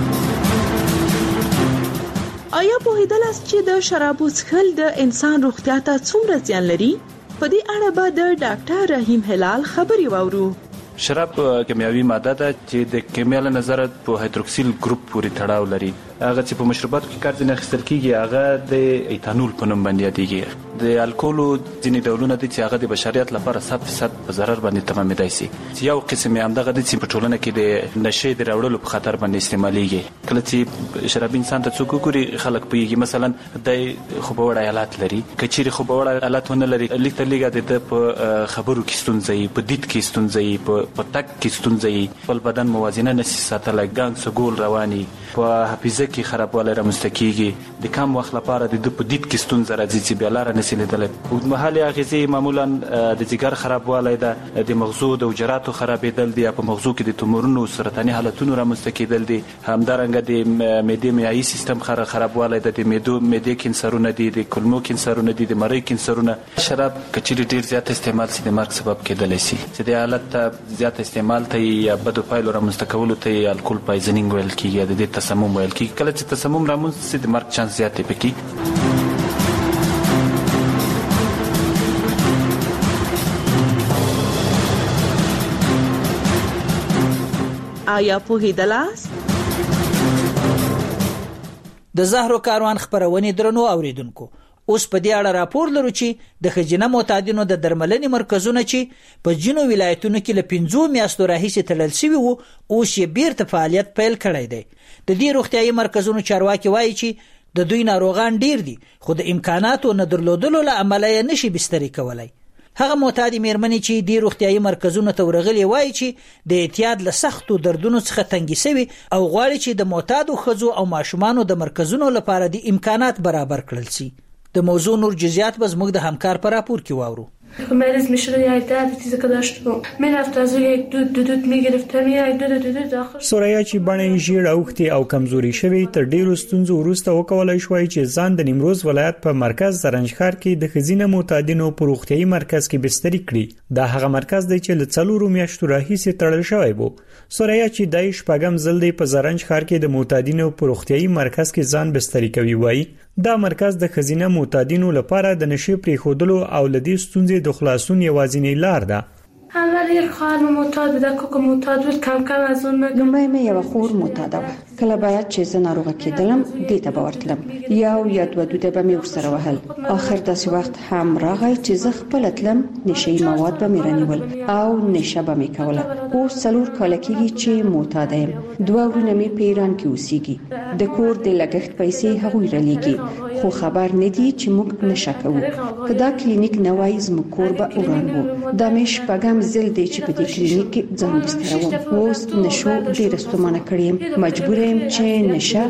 آیا پوهېدلاست چې د شرابو څښل د انسان روغتیا ته څومره زیان لري؟ په دې اړه به د ډاکټر رحیم هلال خبرې واورو. شراب کیمیاوي ماده ده چې د کیمیا له نظره په هایدروکسیل ګروپ پورې تړاو لري. هغه چې په مشروباتو کې کار ځینې اخیستل کېږي هغه د ایتانول په نوم باندې یادېږي. د الکولو ځینې ډولونه دي چې هغه د بشریت لپاره صد فیصد په ضرر باندې تمامېدای شي. یو قسم یې همدغه دی چې په ټولنه کې د نشې د راوړلو په خطر باندې استعمالیږي. کله چې شرابي انسان ته څوک وګوري خلک پوهېږي مثلا د خوبوړی حالت لري، که چیرې خوبوړی حالت ونه لري لږ تر لږه د په خبرو کې ستونزه وي، په دید کې ستونزه وي، په تګ کې ستونزه وي، خپل بدن موازنه نشي ساتلی، ګانګ سګول رواني، په حافظه کې خرابوالی رامنځته کېږي، د کم وخت لپاره د ده په دید کې ستونزه راځي چې بیا لاره نشي لیدلی. اوږدمهالې اغېزې معمولا د ځیګر خرابوالی ده، د مغزو د حجراتو خرابېدل دي، په مغزو کې د تومورونو سرطاني حالتونو رامنځته کېدل دي، همدارنګه د معدې معیایي سیستم خرابوالی ده، د معدو معدې کینسرونه دي، د کولمو کینسرونه دي، د مرۍ کینسرونه. شراب که چیرې ډېر زیات استعمال شي د مرګ سبب کېدلی شي. چې دې حالت ته زیات استعمال ته یا بدو پایلو رامنځته کولو ته الکول پایزنینګ ویل کېږي، د دې تسمم ویل کېږي. کله چې تسمم رامنځته شي د مرګ چانس زیات دی پکې. آیا پوهېدلاست؟ د زهرو کاروان خبرونه درنو اوریدونکو اوس په دې اړه راپور لرو چې د خزینه معتادینو د درملنې مرکزونه چې په جنو ولایتونو کې له پنځو میاشتو راهیسې تړل شوي وو اوس یې بیرته فعالیت پیل کړی دی. د دې روغتیايي مرکزونو چارواکي وایي چې د دوی ناروغان ډیر دي خو د امکاناتو نه درلودلو له امله یې نشي بستري کولای. هغه معتادی مېرمنې چې د روغتیايي مرکزونو ته ورغلي وایي چې د اعتیاد له سختو دردونو څخه تنګي شوي او غواړي چې د معتادو ښځو او ماشومانو د مرکزونو لپاره د امکانات برابر کړل شي. د موضوع نور جزئیات به زموږ د همکار په راپور کې واورو. مریض میشد یا ایداد چیزی که داشتم من رفت از یک دود دود میگرفتم یا یک دود دود آخر سوریا چې باندې ژیړ اوختي او کمزوري شوی تر ډیرو ستونزو وروسته وکولای شوی چې ځان د نیمروز ولایت په مرکز زرنجخار کې د خزینه معتادینو په روغتیايي مرکز کې بستري کړي. دا هغه مرکز دی چې له څلورو میاشتو راهیسې تړل شوی وو. سوریا چې دای شپږم ځل دی په زرنجخار کې د معتادینو په روغتیايي مرکز کې ځان بستري کوي وایي دا مرکز د خزینه معتادینو لپاره د نشي پریښودلو او لدی ستونزې د خلاصون یوازینی لار ده. اول یه خواهر معتاد بود که معتاد بود کم کم از اون لومړی مې یو خور معتاده وه. کله باید چې زه ناروغه کېدلم دې ته به ورتلم یو یا دوه دوده به مې ورسره وهل. آخر داسې وخت هم راغی چې زه خپله تلم نشهیي مواد به مې رانیول او نشه به مې کوله. اوس څلور کاله کېږي چې معتاده یم. دوه وروڼه مې په ایران کې اوسېږي. د کور د لګښت پیسې هغوی رالیږي خو خبر نه دي چې موږ نشه کوو. که دا کلینیک نه وای زموږ کور به وران وو. دا مې شپږم زل دی چې په دې کلینیک کې ځان بستروم. اوس نشو ډېره ستومانه کړې یم. مجبور یم چې نشه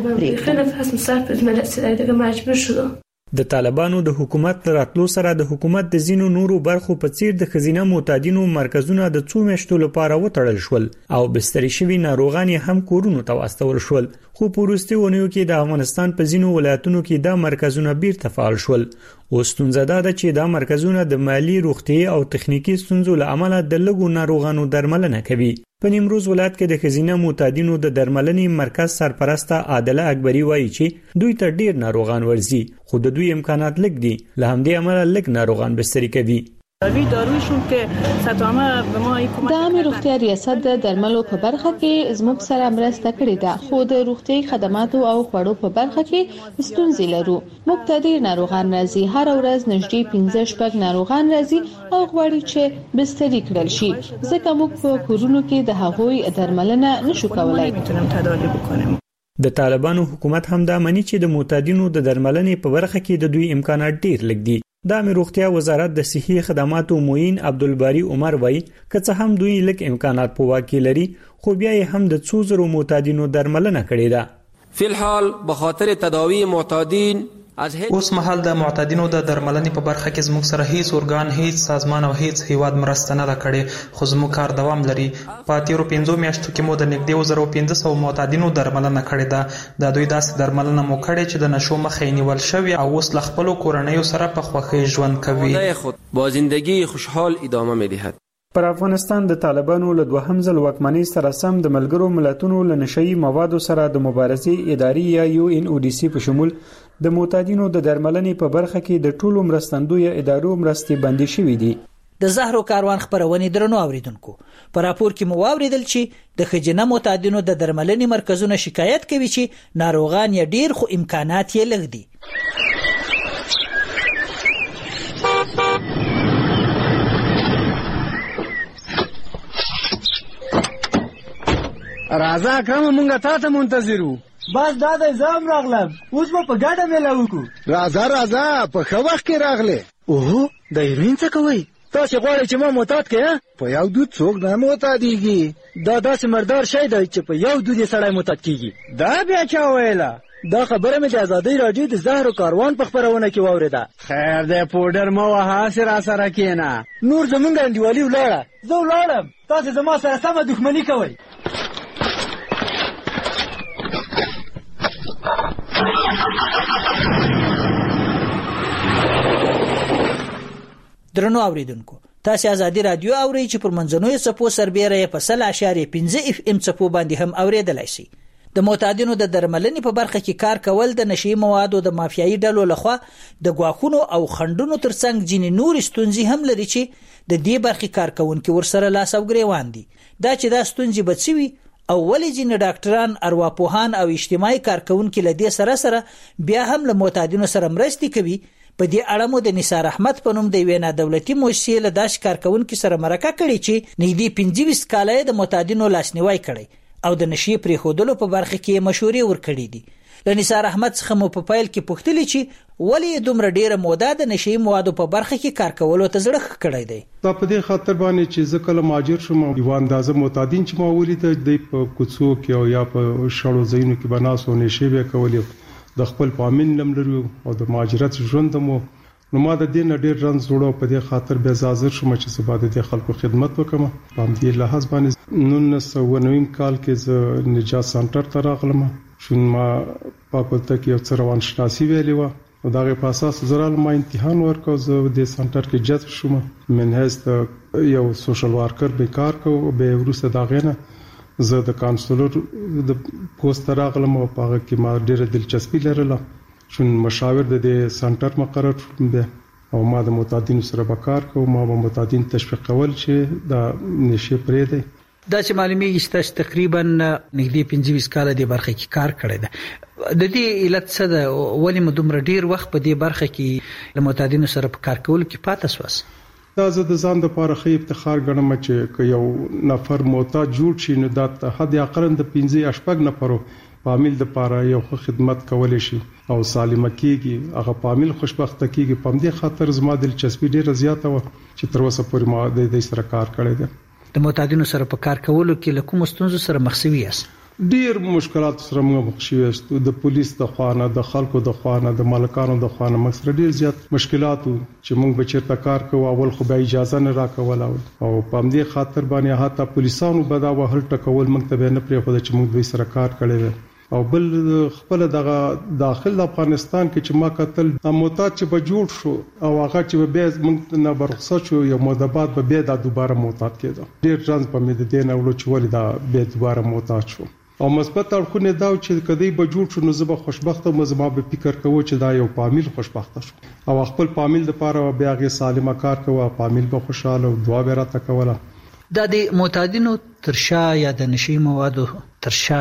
پرېږدم. د طالبانو د حکومت راتلو سره د حکومت د زینو نورو برخو په څیر د خزینه معتادینو مرکزونه د څو میاشتو لپاره وتړل شول او بستري شوي ناروغان هم کورونو ته واستول شول. خو په وروستي ونیو کې د افغانستان په زینو ولایتونو کې دا مرکزونه بیرته فعال شول. اوس ستونزه ده چې دا مرکزونه د مالی روغتي او تخنیکی ستونزو له امله د لږو ناروغانو درملنه کوي. په نیمروز ولایت کې د خزینه معتادینو د درملنې مرکز سرپرسته عادله اکبری وایي چې دوی ته ډیر ناروغان ورځي خو د دوی امکانات لږ دي له همدې امله لږ ناروغان بستري کوي. دارویشون که ستامه به ما حکومت د عامه روغتیا ریاست د درملو په برخه کې زموږ سره مرسته کړې ده خو د روغتي خدماتو او خوړو په برخه کې ستونزې لرو. موږ ته ډیر ناروغان راځي. هر ورځ نږدې پنځه شپږ ناروغان راځي او غواړي چې بستري کړل شي ځکه موږ په کورونو کې د هغوی درملنه نشو کولای. میتونیم تداوی بکنیم. د طالبانو حکومت هم دا مني چې د معتادینو د درملنې په برخه کې د دوی امکانات ډیر لږ دي. د عامه روغتیا وزارت د صحي خدماتو معین عبدالباری عمر وایي که څه هم دوی لږ امکانات په واک کې لري خو بیا یې هم د څو زرو معتادینو درملنه کړې ده. فی الحال به خاطر تداوی معتادین اوس مهال د معتادینو د درملنې په برخه کې زموږ سره هیڅ ارګان هیڅ سازمان او هیڅ هیواد مرسته نه کړي خو زموږ کار دوام لري. په تیرو پنځو میاشتو کې مو د نږدې زرو پنځه سوه معتادینو درملنه کړې ده. د دوی داسې درملنه مو کړې چې د نشو مخه یې نیول شوی او اوس له خپلو کورنیو سره په خوښۍ ژوند کوي. خود با زندگی خوشحال ادامه می‌دهد. پر افغانستان د طالبانو له دوهم ځل واکمنۍ سره سم د ملګرو ملتونو له نشئی موادو سره د مبارزې ادارې یا یو ان او ډي سي په شمول د معتادینو د درملنې په برخه کې د ټولو مرستندوی ادارو مرستې بندي شوې دي. د زهرو کاروان خبرونه درنو اوریدونکو په راپور کې مو واوریدل چې د خجنه معتادینو د درملنې مرکزونه شکایت کوي چې ناروغان یې ډیر خو امکانات یې لږ دي. راځه کوم مونږه تا ته منتظرو. بس دا د زام راغلم اوس به په ګډه مېله وکړو. راځه راځه په ښه وخت کې راغلې. اوه د هیروین څه کوئ؟ تاسې غواړئ چې ما معتاد کړې؟ په یو دود څوک نه معتادېږي. دا داسې مردار شی دی چې په یو دود یې سړی معتاد کېږي. دا بیا چا ویله؟ دا خبره مې د ازادۍ راډیو د زهرو کاروان په خپرونه کې واورېده. خیر دی پوډر مه وهه هسې راسره کښېنه. نور زمونږ انډیوالي ولاړه. زه ولاړم تاسې زما سره سمه دښمني کوئ. درنو اوریدونکو تاسو ازادي رادیو اورئ چې پر منځنوي څپو سربېره په سل اشاریه پنځه اف ام څپو باندې هم اوریدلای شي. د معتادینو د درملنې په برخه کې کار کول د نشي موادو د مافیایي ډلو لخوا د غواخونو او خندونو ترڅنګ ځینې نور ستونزې هم لري چې د دې برخې کارکونکو ورسره لاس او ګریوان دي. دا چې دا ستونزې بچوي او ولې ځینې ډاکټران ارواپوهان او اجتماعي کارکونکو له دې سره سره بیا هم له معتادینو سره مرستې کوي. په دې اړه مو د نثار احمد په نوم د یوې نادولتي مؤسسې له داش کارکونکو سره مرکه کړې چې نږدې پنځه ویشت کاله د معتادینو لاسنیوي کړي او د نشي پریښودلو په برخه کې مشورې ورکړې دي. له نثار احمد څخه مو په پایل کې پوښتنه چې ولې دومره ډیره موده د نشي موادو په برخه کې کار کولو ته زړه کړی دی. دا په دې خاطر باندې چې زه کله ماجر شوم یو اندازه معتادین چې ما ولید د په کوڅو کې او یا په شړو ځایونو کې بناسو نشي به کولې د خپل پامین لملرو او د ماجرت ژوند مو نو ما د دې نه ډیر رنځ جوړو په دې خاطر به حاضر شوم چې زباده د خلکو خدمت وکم. په دې لحاظ باندې نن سو نویم کال کې ز نجات سنټر ته راغلم. شون ما پاکولته کې یو څه روان شناسي ویلې و او دغه په اساس زرال ما امتحان ورکاو. زه د سنټر کې جذب شوم. منهز یو سوشل ورکر به کار کو به ورسته داغنه زه د کانسلر د پوسټ راغلم او په هغه کې ما ډیره دلچسپي لرله. شون مشاور د دې سنټر مقرر شوم به او ما د معتادینو سره به کار کوم. ما به معتادین تشویق کول چې د نشه پرې دی. دا چې معلومیږي چې تقریبا نږدې پنځه ویشت کاله د برخه کې کار کړی دی. د دې علت څه ده؟ ولې مو دومره ډیر وخت په دې برخه کې له معتادینو سره په کار کولو کې پاتې سواس؟ دا زه د ځان لپاره خې افتخار ګڼم چې یو نفر معتاد جوړ شي نو د حد اقل د پنځه شپږ نفرو پامل د لپاره یو خدمت کول شي او سالمه کیږي. هغه پامل خوشبخته کیږي. په دې خاطر زما دلچسپي ډیره زیاته و چې تر اوسه پورې ما د دې سره کار کړی دی. د معتادینو سره په کار کولو کې له کوم ستونزو سره مخ شوي یاست؟ ډیر مشکلات سره موږ مخ شوي یاست. د پولیس د خوانه د خلکو د خوانه د مالکانو د خوانه موږ سره ډیر زیات مشکلات چې موږ به چیرته کار کوو اول خو به اجازه نه راکول او په دې خاطر باندې حتی پولیسانو به دا وهل ټکول موږ ته نه پرې خو چې موږ دوی سره کار کړی دی. او بل خپل دغه داخل افغانستان کې چې ما قتل معتاد چې به جوړ شو او هغه چې به موږ نه برخصت شو یو مدبات به بیا د دوباره معتاد کېده. ډیر ځان په مې د دین اولو چې ولې دا بیا دوباره معتاد شو. او مثبت اړخونه دا چې کدی به جوړ شو نو زه به خوشبخته مزما به فکر کوم چې دا یو پامل خوشبخته شو او خپل پامل د لپاره بیا غي سالمه کار کوه. پامل به خوشاله او دعا به راته کوله. دا د معتادینو ترشا یا د نشي موادو ترشا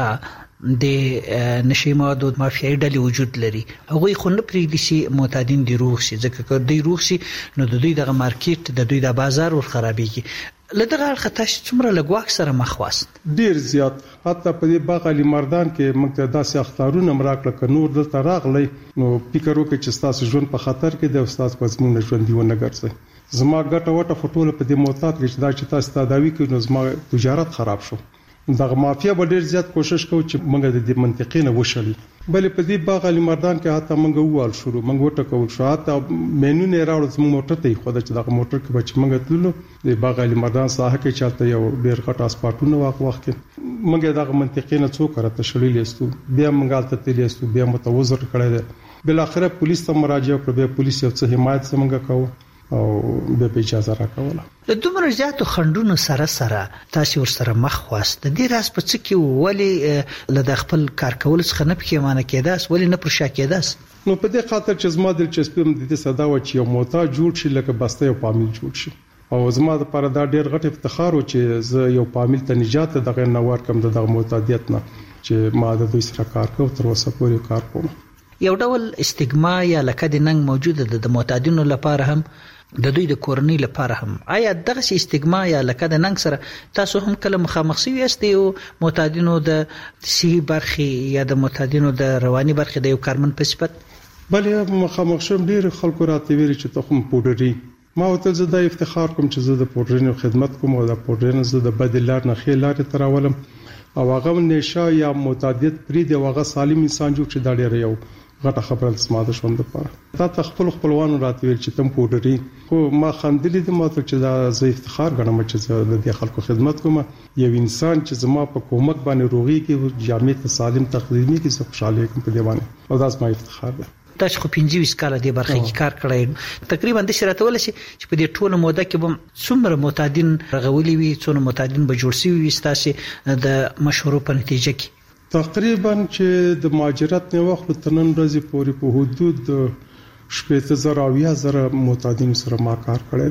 د نشي موادو مافیایي ډلې وجود لري. هغه خو نه پریږدي چې معتادین دی روغ شي ځکه که دی روغ شي نو د دوی د مارکیټ د دوی د بازار ور خرابېږي. لدغه خطاش څومره لګواک سره مخ واست؟ ډیر زیات. حتی په دې باغ علي مردان کې موږ ته داسې اختارونه مراکړه ک نور دلته راغلی نو فکر وکړي چې تاسو ژوند په خطر کې دی او تاسو په زموږ ژوند دی ونه ګرځي. زما ګټه وټه فټوله په دې معتاد کې چې دا چې تاسو تداوی کوي نو زما تجارت خراب شو. دغه مافیا به ډیر زیات کوشش کوي چې موږ د دې منطقې نه وشړي. بلې په دې باغ علي مردان کې حتی موږ ووال شروع موږ وټکول شو. حتی مینو نه راوړل زموږ موټر ته خو چې دغه موټر کې به چې موږ تللو د باغ علي مردان ساحه کې چاته یو ډیر غټ اسپاټونه واق وخت کې موږ دغه منطقې نه څوک راته شړلې استو. بیا موږ الته تللی استو بیا متوزر کړی دی. بل اخر پولیس ته مراجعه وکړه. بیا پولیس یو څه حمایت څنګه کوي او به اجازه راکوله. د دومره زیاتو خندونو سره سره تاسو ور سره مخ واست. د دې راز په څه کې ولې له خپل کار کول څخه نه پکېمانه کېداس ولې نه پرشا کېداس؟ نو په دې خاطر چې زما دلچسپي هم د دې صدا و چې یو معتاد جوړ شي لکه بسته یو پامل جوړ شي او زما لپاره دا ډیر غټ افتخار و چې زه یو پامل ته نجات دغه نوار کم دغه معتادیت نه چې ما د دوی سره کار کوم تر اوسه پورې کار کوم. یو ډول استګما یا لکه د ننګ موجوده ده د معتادینو لپاره هم د دوی د کورنۍ لپاره هم. آیا دغه استګما یا لکه د ننګ سره تاسو هم کله مخامخ شوي یاست یو معتادینو د صحي برخې یا د معتادینو د رواني برخې د یو کارمن په صفت؟ بلې مخامخ شوم. ډیر خلکو راته ویلي چې ته خو پودري. ما ورته زه د افتخار کوم چې زه د پودرینو خدمت کوم او د پودرینو زه د بدل لار نه خې لارې تراولم او هغه نشه یا معتادیت پرې دی او هغه سالم انسان جوړ چې دا ډیر یو غټه خبره سماده شوند لپاره. تا ته خپل خپلوانو راته ویل چې تم پودري خو ما خندلې د ماته چې دا زه افتخار غنم چې زه د دې خلکو خدمت کوم. یو انسان چې زما په کومک باندې روغي کې جامع ته سالم تقدیمي کې زه خوشاله کوم په دی باندې او دا زما افتخار ده. تاسو خو پنځه ویشت کاله د برخه کې کار کړی تقریبا د شرایطو ول شي چې په دې ټوله موده کې به څومره معتادین رغولي وي څومره معتادین به جوړ شي وي تاسو د مشورو په نتیجه کې؟ تقریبا چې د ماجرت نه وخت تنن ورځې پورې په حدود شپږ زره او یا زره معتادین سره ما کار کړی دی.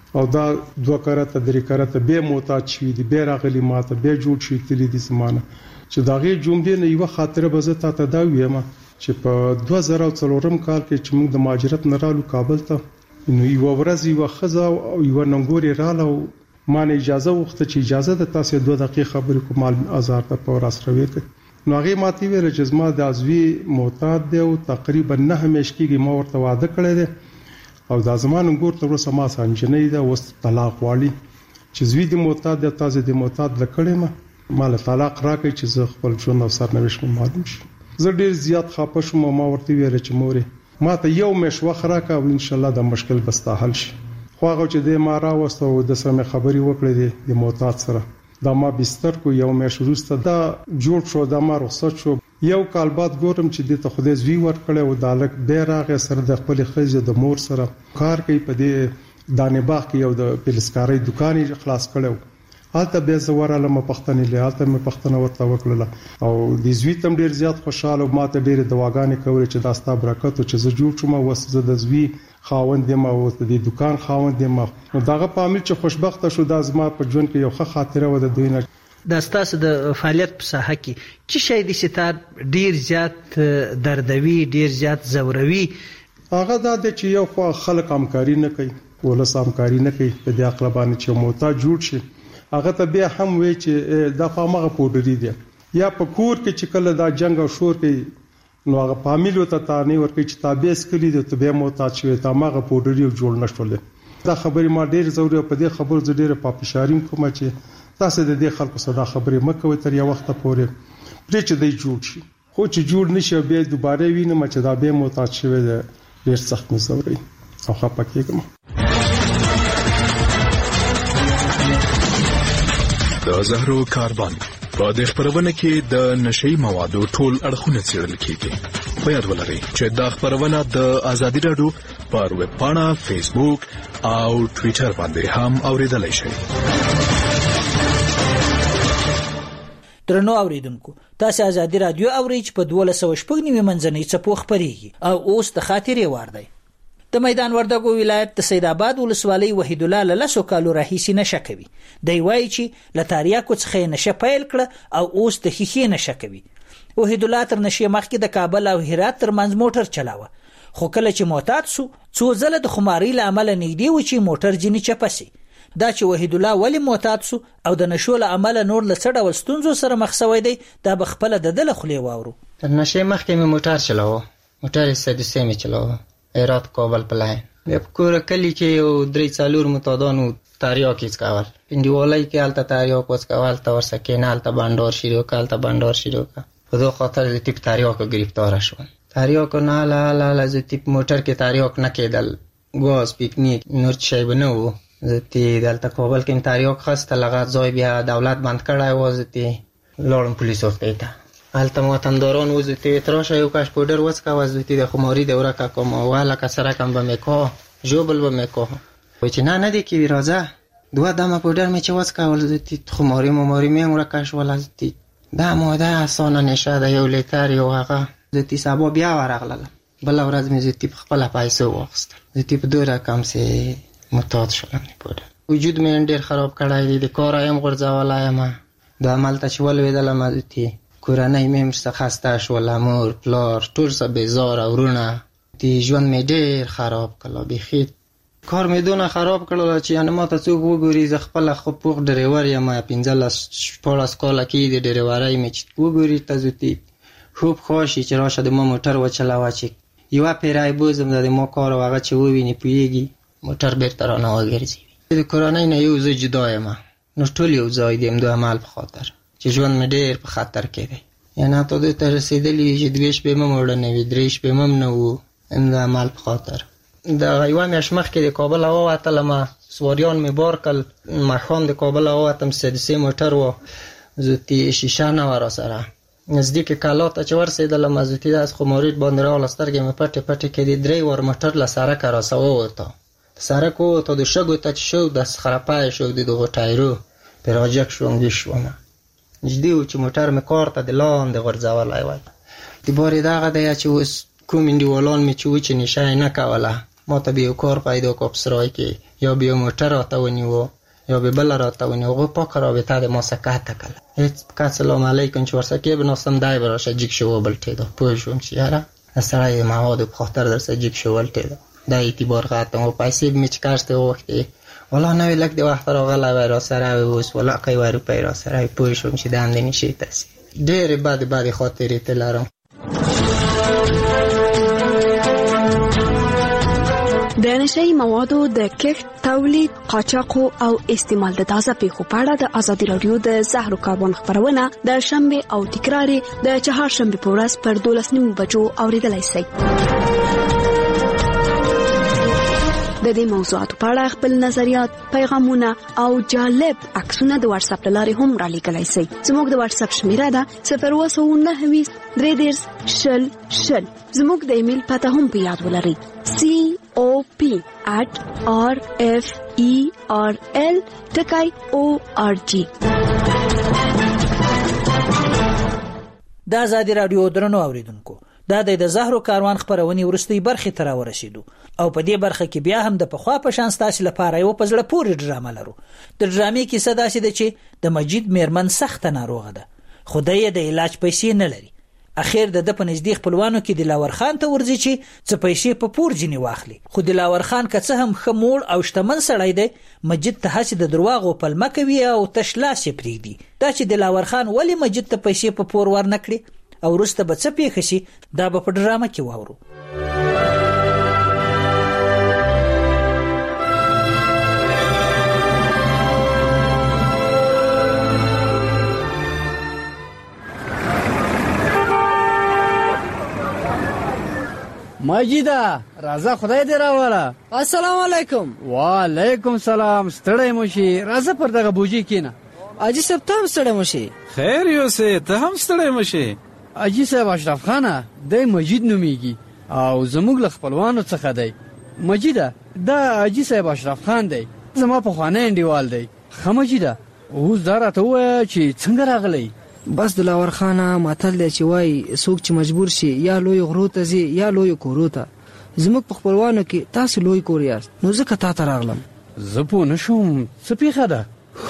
او دا دوه کرته درې کرته به محتاج شي دي به راغلي ماته به جوړ شي تللی دي سمانه چې داغه جملې نه یو خاطره بزته ته دا ویما چې په دوه زره او څلورم کال کې چې موږ د مهاجرت نرالو کابل ته نو یو ورځ یو خزا او یو ننګوري رااله ما نه اجازه وخته چې اجازه د تاسو دوه دقیقې خبرې کومال آزار ته پور اسروي نو هغه ماته ویل چې زما د ازوی معتاد دی او تقریبا نه همیش کېږي ما ورته واده کړی دی او دا زمان ګور تر اوسه ما سنجنې ده اوس طلاق والی چې زوی د معتاد د تاسو د معتاد لکړې ما مال طلاق راکې چې زه خپل ژوند او سرنوشت معلوم شي زه ډیر زیات خاپه شوم ما ورته ویل چې مورې ما ته یو مش وخت راکا او ان شاء الله د مشکل بستا حل شي خو هغه چې د ما راوستو د سمې خبري وکړې د معتاد سره دا ما بستر کو یو مې شروسته دا جوړ شو دا ما رخصت شو یو کال بعد ګورم چې د خدای زوی ور کړو او دالک به راغه سره د خپل خزه د مور سره کار کوي په دې دانه باغ کې یو د پلسکاري دکان خلاص کړو حالته به زوړه لمه پښتنې له حالته مې پښتنه ورته وکړه او د زوی تم ډیر زیات خوشاله او ماته ډیر دواګانې کولې چې دا ستا برکت او چې زه جوړ شوم او زه د زوی خاوند یم او د دکان خاوند یم نو داغه په عامل چې خوشبخته شو دا زما په ژوند کې یو ښه خاطره و د دوی نه د ستاسو د فعالیت په ساحه کې چې شي د ستار ډیر زیات دردوي ډیر زیات زوروي هغه دا چې یو خو خلک همکاري نه کوي ولس همکاري نه کوي په دې عقل باندې چې موتا جوړ شي هغه ته بیا هم وی چې د فامغه پودري دي یا په کور کې چې کله دا جنگ او شور کې نو هغه فامیل ته تانی ورکه چې تابعس کړی د ته به موتا چې تا مغه پودري جوړ نشول دا خبرې ما ډیر ضروري په دې خبر ز ډیره پاپشاریم کوم چې تاسو د دې خلکو صدا خبرې مکوي تر یو وخت پورې پرې چې دی جوړ شي خو چې جوړ نشي به دوباره وینم چې دا به محتاج شوی دی ډیر سخت مزوري او خپه کېږم د زهرو کاربن په دې خبرونه کې د نشئی موادو ټول اړخونه څېړل کیږي په یاد ولرئ چې دا خبرونه د ازادي رادیو پر ویب پاڼه فیسبوک او ټوئیټر باندې هم اوریدلای شئ. درنو اوریدونکو تاسو ازادي رادیو اورئ چې په دوله سو شپږ نیمه منځنۍ څپو خبريږي او اوس د خاطرې وار دی. د میدان وردګو ولایت د سید آباد ولسوالۍ وحید الله لسو کالو راهیسې نشه کوي. دی وایي چې له تاریاکو څخه نشه پیل کړه او اوس د خیخې نشه کوي. وحید الله تر نشې مخکې د کابل او هرات ترمنځ موټر چلاوه خو کله چې معتاد سو څو ځله د خماري له امله نږدې و چې موټر جنې چپسي. دا چې وحید الله ولی معتاد سو او د نشو له امله نور له څه ډول ستونزو سره مخ شوی دی دا به خپله د ده له خولې واورو. تر نشې مخکې مې موټر چلاوه موټر سدوسې مې چلاوه هرات کابل په لاین بیا په کور کلي کې یو درې څلور معتادانو تریاک وڅکول پنډیوالۍ کې هلته تریاک وڅکول هلته ورسه کېنه هلته بنډار شروع کړه هلته بنډار شروع کړه په دغه خاطر د تیپ تریاکو ګرفتاره شوم. تریاکو نه هله هله هله زه تیپ موټر کې تریاک نه کېدل ګاز پیکنیک نور څه شی به نه و. زه تې دلته کابل کې مې تریاک خسته لغه ځای بیا دولت بند کړی و زه تې لاړم پولیس افتی ته هلته مو وطنداران و زه تې تراشه یو کش پوډر وڅکوه زه تې د خماري دوره که کوم او هلکه سره کم به مې کاه ژوبل به مې کاه وایي چې نه نه دی کېوي راځه دوه دمه پوډر مې چې وڅکول زه تې خماري مماري مې هم ورکه شوله زه تې دا ماده اسانه نشه ده یو لیتر یو هغه زه تې سبا بیا ورغلله بله ورځ مې زه تې په خپله پیسې واخیستل زه تې په دوه رقم سې معتاد شولم د پوډر وجود مې ډېر خراب کړی دی د کاره یم غورځولی یم د هملته چې ولوېدلم زه تې کورنۍ مې هم څه خسته شوله مور پلار ټول څه بېزاره وروڼه تې ژوند مې ډېر خراب کړله بیخي کار مې دونه خراب کړله چې یعنې ما ته څوک وګوري زه خپله خو پوخ ډریور یم پنځلس شپاړس کاله کېږي د ډریورۍ مې چې وګوري ته زه تې خوب خواشي چې راشه د ما موټر وچلوه چې یوه پیری بوزم د ما کار او هغه چې وویني پوهېږي موټر بیرته رانه وګرځوي. د کورنۍ نه یو زه جدا یم نو ټول یو ځای دي د عمل په خاطر چې ژوند مې ډېر په خطر کې دی یعنې حتی دې ته رسېدلي چې دوې شپې مې مړه نه وي درې شپې مې نه وو د عمل په خاطر. د یوه میاشت مخکې د کابل ووتلم سواریان مې بار کړل ماښام د کابل ووتم سدوسې موټر و زه تې شیشه نه وه راسره نزدیک کلا ته چې ورسېدلم زه تې داسې خماري باندې راغله سترګې مې پټې پټې کېدې درې وار موټر له سړکه راسه ووته سړک ووته د شګو ته چې شو داسې خرپی شو د دغو ټایرو پرې راجګ شوم ویښ شومه نږدې و چې موټر مې کار ته د لاندې غورځولی وای د بارې دغه دی چې اوس کوم انډیوالان مې چې و چې نشه یې نه کوله ما ته به یو کار پیدا کو په سرای کې یا به یو موټر راته ونیو یا به بل راته ونیو هغه پاکه رابطه د ما سره قطع کړه هیڅ که سلام علیکم چې ورسره کې بناستم دای براشه جیک شو بلټېده پوه شوم چې یاره سړی مواد په خاطر درسه جیک شو بلټېده دا اعتبار قطع او پیسې مې چې کاشته وخت ولا نو لک د وخت راغله وای را سره اوس ولا کوي وای روپۍ را سره پوه شوم چې د اندنی شي تاسو ډېر بد بد خاطرې ته لرم د نشئی موادو د کښت تولید قاچاق او استعمال د تازه پیښو په اړه د ازادي رادیو د زهرو کاربن خبرونه د شنبه او تکرار د چهارشنبه په ورځ پر دولس نیمو بجو اوریدلای شئ د دې موضوعاتو په اړه خپل نظریات، پیغامونه او جالب عکسونه د واتس اپ لارې هم را لیږلی شئ. زموږ د واتس اپ شمیره ده صفر اووه سوه نهه ویشت درې دېرش شل شل. زموږ د ایمیل پته هم په یاد ولرئ سی او پی ات آر اف ای آر ال ټکی او آر جی. د ازادي رادیو درنو اوریدونکو، دا د زهرو کاروان خبرونې ورستۍ برخې ته راورسېدو او په دې برخه کې بیا هم د پخوا په شان ستاسو لپاره یو په زړه پورې ډرامه لرو. د ډرامې کیسه داسې ده چې د مجید میرمن سخته ناروغه ده، خو دی د علاج پیسې نه لري. اخیر د د په نږدې خپلوانو کې دلاور خان ته ورځي چې څه پیسې په پور ځینې واخلي، خو دلاور خان که څه هم ښه موړ او شتمن سړی دی، مجید ته هسې د درواغو پلمه کوي او تش لاس یې پرېږدي. دا چې دلاور خان ولې مجید ته پیسې په پور ورنه کړي او وروسته به څه پیښه شي، دا به په ډرامه کې واورو. مجیده راځه خدای دې راوله. السلام علیکم. وعلیکم سلام. ستړی مو شي، راځه پر دغه بوجي کېنه. اجي صاحب ته هم ستړی مو شي. خیر یوسې ته هم ستړی مو شي. اجي صاحب اشرف خانه دی مجید نومیږي او زموږ له خپلوانو څخه دی. مجیده دا اجي صاحب اشرف خان دی، زما پخوانی انډیوال دی. ښه مجیده اوس دا راته ووایه چې څنګه راغلی. بس دلاور خانه متل دی چې وایي څوک چې مجبور شي یا لوی غرو ته ځي یا لوی کورو ته. زموږ په خپلوانو کې تاسو لوی کور یاست، نو ځکه تا ته راغلم. زه پوه نه شوم څه پیښه ده.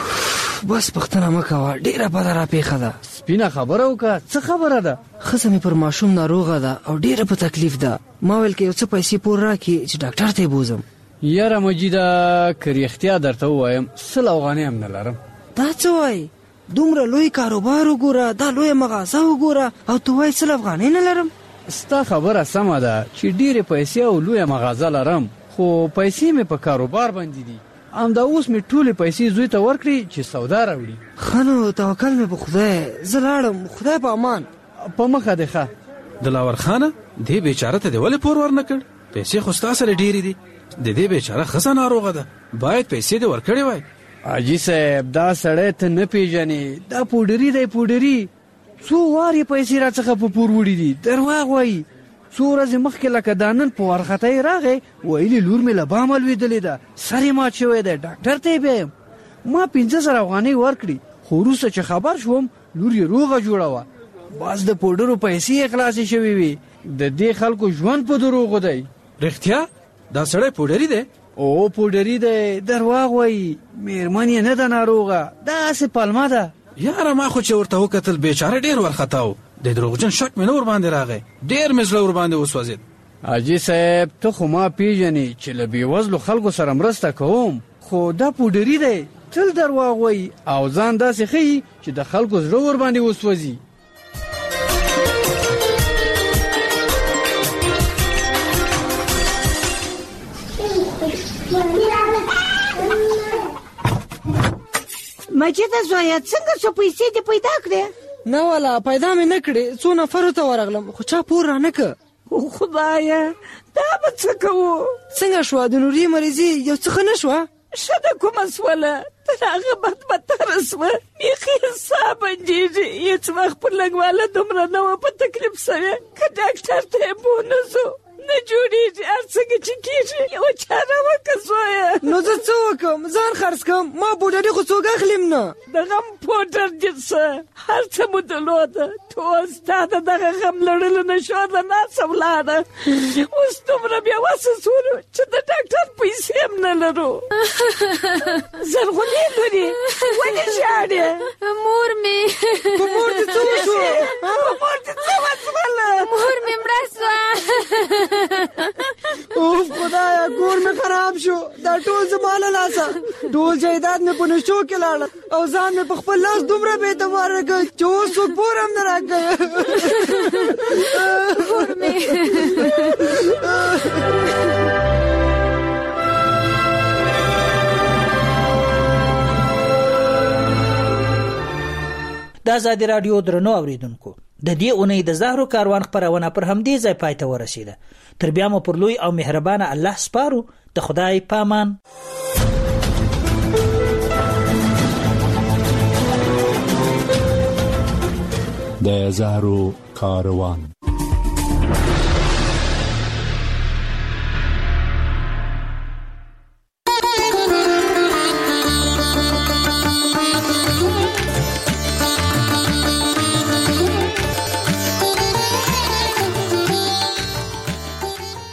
بس پښتنه مه کوه، ډېره بده را پیښه ده. سپینه خبره وکړه، څه خبره ده؟ ښځه مې پر ماشوم ناروغه ده او ډېره په تکلیف ده. ما ویل که یو څه پیسې پور راکړي چې ډاکټر ته یې بوزم. یاره مجیده که رښتیا درته ووایم سل افغانۍ هم نه لرم. دا څه وایي؟ دومره لوی کاروبار وګوره، دا لویه مغازه وګوره او ته وایي سل افغانۍ نه لرم. ستا خبره سمه ده چې ډېرې پیسې او لویه مغازه لرم، خو پیسې مې په کاروبار باندې دي. همدا اوس مې ټولې پیسې زوی ته ورکړي چې سودا راوړي. ښه نو توکل مې په خدای، زه لاړم، خدای په امان. په مخه دې ښه. دلاور خانه دې بیچاره ته دې ولې پور ورنه کړ؟ پیسې خو ستا سره ډېرې دي. د دې بیچاره ښځه ناروغه ده، باید پیسې دې ورکړې وای. اجي صاحب دا سړی ته نه پیژنې، دا پوډري دی پوډري. څو وارې پیسې را څخه په پور وړي دي، درواغ وایي. څو ورځې مخکې لکه دا نن په وارخطۍ راغی، ویلي لور مې له بامه لوېدلې ده، سر یې مات شوی دی، ډاکټر ته یې بیایم. ما پنځه زره افغانۍ ورکړي، خو وروسته چې خبر شوم لور یې روغه جوړه وه. بس د پوډرو پیسې یې خلاصې شوې وي. د دې خلکو ژوند په دروغو دی. رښتیا دا سړی پوډري دی؟ او پوډري دی، درواغ وایي. میرمن یې نه ده ناروغه، داسې پلمه ده. یاره ما خو چې ورته وکتل بیچاره ډېر وارخطا و، د دروغجن شک مې نه ورباندې راغی، ډېر مې زړه ورباندې وسوځېد. حاجي صاحب ته خو ما پیژنې چې له بېوزلو خلکو سره مرسته کوم، خو دا پوډري دی، تل درواغ وایي او ځان داسې ښیي چې د خلکو زړه ورباندې وسوځي. مجید زویا څنګه څو پیسې دې پیدا کړې؟ نه والا پیدا مې نه کړې، څو نفرو ته ورغلم خو چا پور را نه کړ. خدایه دا به څه کوو؟ څنګه شوه د نوري مریضي یو څه ښه نه شوه؟ ښه ده کومه سوله، تر هغه بد بدتره سوه، بیخي ساه بندېږي. هېڅ وخت پر لږواله دومره نه وه په تکلیف سوې، که ډاکټر ته یې بونه سو نه جوړیږي هر څنګه چې کېږي یو چاره وکړه زویه. نو زه څه وکړم؟ ځان خرڅ کړم. ما پوډري خو څوک اخلم نه. د غم پوډر دې څه هر څه مو درلوده ټول ستا د دغه غم لړلو نه شو د ناسه ولاړه. اوس دومره بېوسه سولو چې د ډاکټر پیسې هم نه لرو. زرغونې لورې ولې ژاړې؟ مور مې په مور دې څه وشو؟ په مور دې څه وشوله؟ مور مې مړه شوه. اوف خدایا کور مې خراب شو. دا ټول زما له لاسه. ټول جایداد مې په نشو کې لاړه او ځان مې په خپل لاس دومره بې اعتباره کړ چې اوس څوک پور هم نه راکوي. مور مې د آزادي راډیو درنو اوریدونکو د دې اونۍ د زهرو کاروان خپرونه پر همدې ځای پای ته ورسیده. تر بیا مو پر لوی او مهربانه الله سپارو. د خدای پامان. د زهرو کاروان